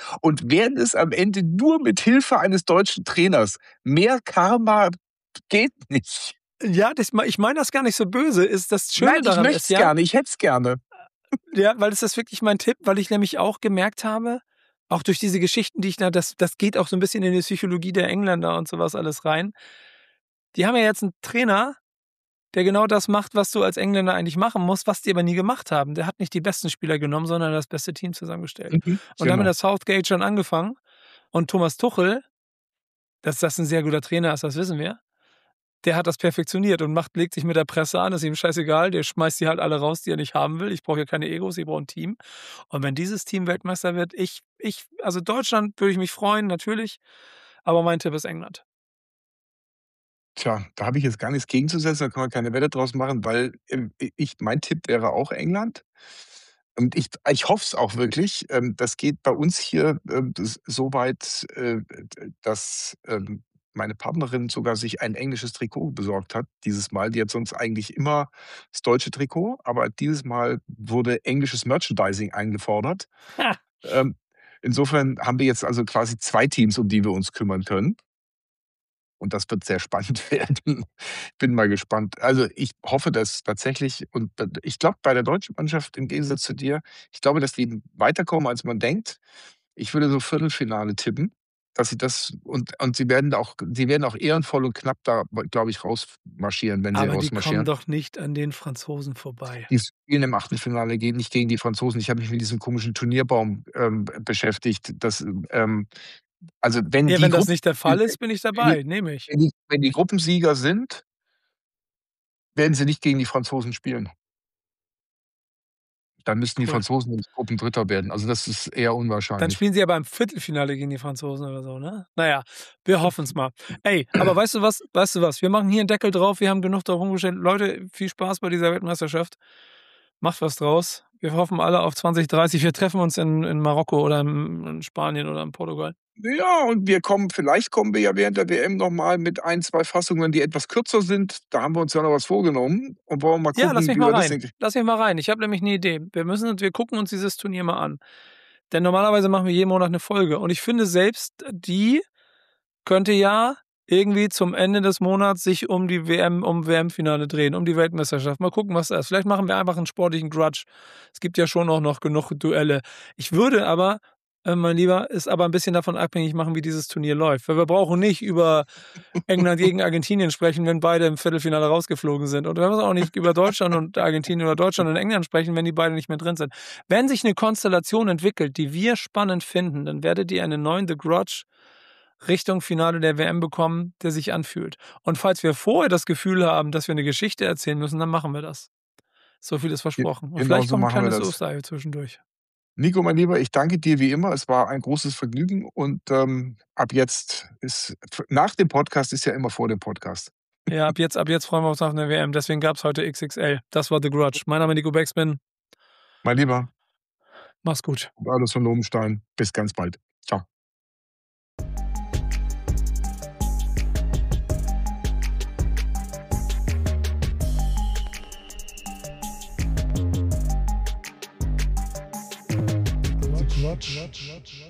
und werden es am Ende nur mit Hilfe eines deutschen Trainers. Mehr Karma geht nicht. Ja, das, ich meine das gar nicht so böse. Ist das Schöne Nein, ich daran möchte ist es ja, gerne, ich hätte es gerne. ja, weil es ist wirklich mein Tipp, weil ich nämlich auch gemerkt habe, auch durch diese Geschichten, die ich da, das, das geht auch so ein bisschen in die Psychologie der Engländer und sowas alles rein. Die haben ja jetzt einen Trainer, der genau das macht, was du als Engländer eigentlich machen musst, was die aber nie gemacht haben. Der hat nicht die besten Spieler genommen, sondern das beste Team zusammengestellt. Mhm, Und damit genau. hat Southgate schon angefangen. Und Thomas Tuchel, dass das ein sehr guter Trainer ist, das wissen wir. Der hat das perfektioniert und macht, legt sich mit der Presse an, ist ihm scheißegal, der schmeißt die halt alle raus, die er nicht haben will. Ich brauche ja keine Egos, ich brauche ein Team. Und wenn dieses Team Weltmeister wird, ich, ich, also Deutschland würde ich mich freuen, natürlich, aber mein Tipp ist England. Tja, da habe ich jetzt gar nichts gegenzusetzen, da kann man keine Wette draus machen, weil, ähm, ich mein Tipp wäre auch England. Und ich ich hoffe es auch wirklich. Ähm, das geht bei uns hier, ähm, das so weit, äh, d dass, ähm, meine Partnerin sogar sich ein englisches Trikot besorgt hat dieses Mal. Die hat sonst eigentlich immer das deutsche Trikot, aber dieses Mal wurde englisches Merchandising eingefordert. Ha. Ähm, insofern haben wir jetzt also quasi zwei Teams, um die wir uns kümmern können. Und das wird sehr spannend werden. Bin mal gespannt. Also, ich hoffe, dass tatsächlich und d ich glaube, bei der deutschen Mannschaft im Gegensatz zu dir, ich glaube, dass die weiterkommen, als man denkt. Ich würde so Viertelfinale tippen, dass sie das und und sie werden auch sie werden auch ehrenvoll und knapp da, glaube ich, rausmarschieren, wenn sie Aber die kommen rausmarschieren. doch nicht an den Franzosen vorbei. Die spielen im Achtelfinale gegen nicht gegen die Franzosen. Ich habe mich mit diesem komischen Turnierbaum, ähm, beschäftigt. Das, ähm also, wenn Ja, die wenn das Gruppen nicht der Fall ist, bin ich wenn die dabei, nehme ich. wenn die wenn die Gruppensieger sind werden sie nicht gegen die Franzosen spielen. Dann müssten die Cool. Franzosen nämlich Gruppendritter werden. Also, das ist eher Dann unwahrscheinlich. spielen sie aber im Viertelfinale gegen die Franzosen oder so, ne? Na ja, wir hoffen's mal. Ey, aber weißt du was weißt du was? Wir machen hier 'n Deckel drauf, wir haben genug da rumgestellt. Leute, viel Spaß bei dieser Weltmeisterschaft. Macht was draus. Wir hoffen alle auf zwanzig dreißig. Wir treffen uns in in Marokko oder in in Spanien oder in Portugal. Ja, und wir kommen vielleicht kommen wir ja während der W M noch mal mit ein, zwei Fassungen, die etwas kürzer sind. Da haben wir uns ja noch was vorgenommen und wollen mal Ja, lass gucken, mich wie mal wir das rein. hinkriegen. Lass mich mal rein. Ich habe nämlich 'ne Idee. Wir müssen uns wir gucken uns dieses Turnier mal an. Denn normalerweise machen wir jeden Monat 'ne Folge und ich finde, selbst die könnte ja irgendwie zum Ende des Monats sich um die W M um W M-Finale drehen, um die Weltmeisterschaft. Mal gucken, was da ist. Vielleicht machen wir einfach 'n sportlichen Grudge. Es gibt ja schon auch noch genug Duelle. Ich würde aber, äh, mein Lieber, es aber 'n bisschen davon abhängig machen, wie dieses Turnier läuft. Weil wir brauchen nicht über England gegen Argentinien sprechen, wenn beide im Viertelfinale rausgeflogen sind. Und wir müssen auch nicht über Deutschland und Argentinien oder Deutschland und England sprechen, wenn die beide nicht mehr drin sind. Wenn sich 'ne Konstellation entwickelt, die wir spannend finden, dann werdet ihr einen neuen The Grudge Richtung Finale der W M bekommen, der sich anfühlt. Und falls wir vorher das Gefühl haben, dass wir 'ne Geschichte erzählen müssen, dann machen wir das. So viel ist Ge versprochen. Und genau vielleicht so kommt 'n machen wir kleines das. Osterei zwischendurch. Nico, mein Lieber, ich danke dir wie immer. Es war ein großes Vergnügen und, ähm, ab jetzt ist f nach dem Podcast ist ja immer vor dem Podcast. Ja, ab jetzt ab jetzt freuen wir uns auf 'ne W M. Deswegen gab's heute X X L. Das war The Grudge. Mein Name Nico Backspin. Mein Lieber. Mach's gut. Alles von Lobenstein. Bis ganz bald. Tschau. The Grudge.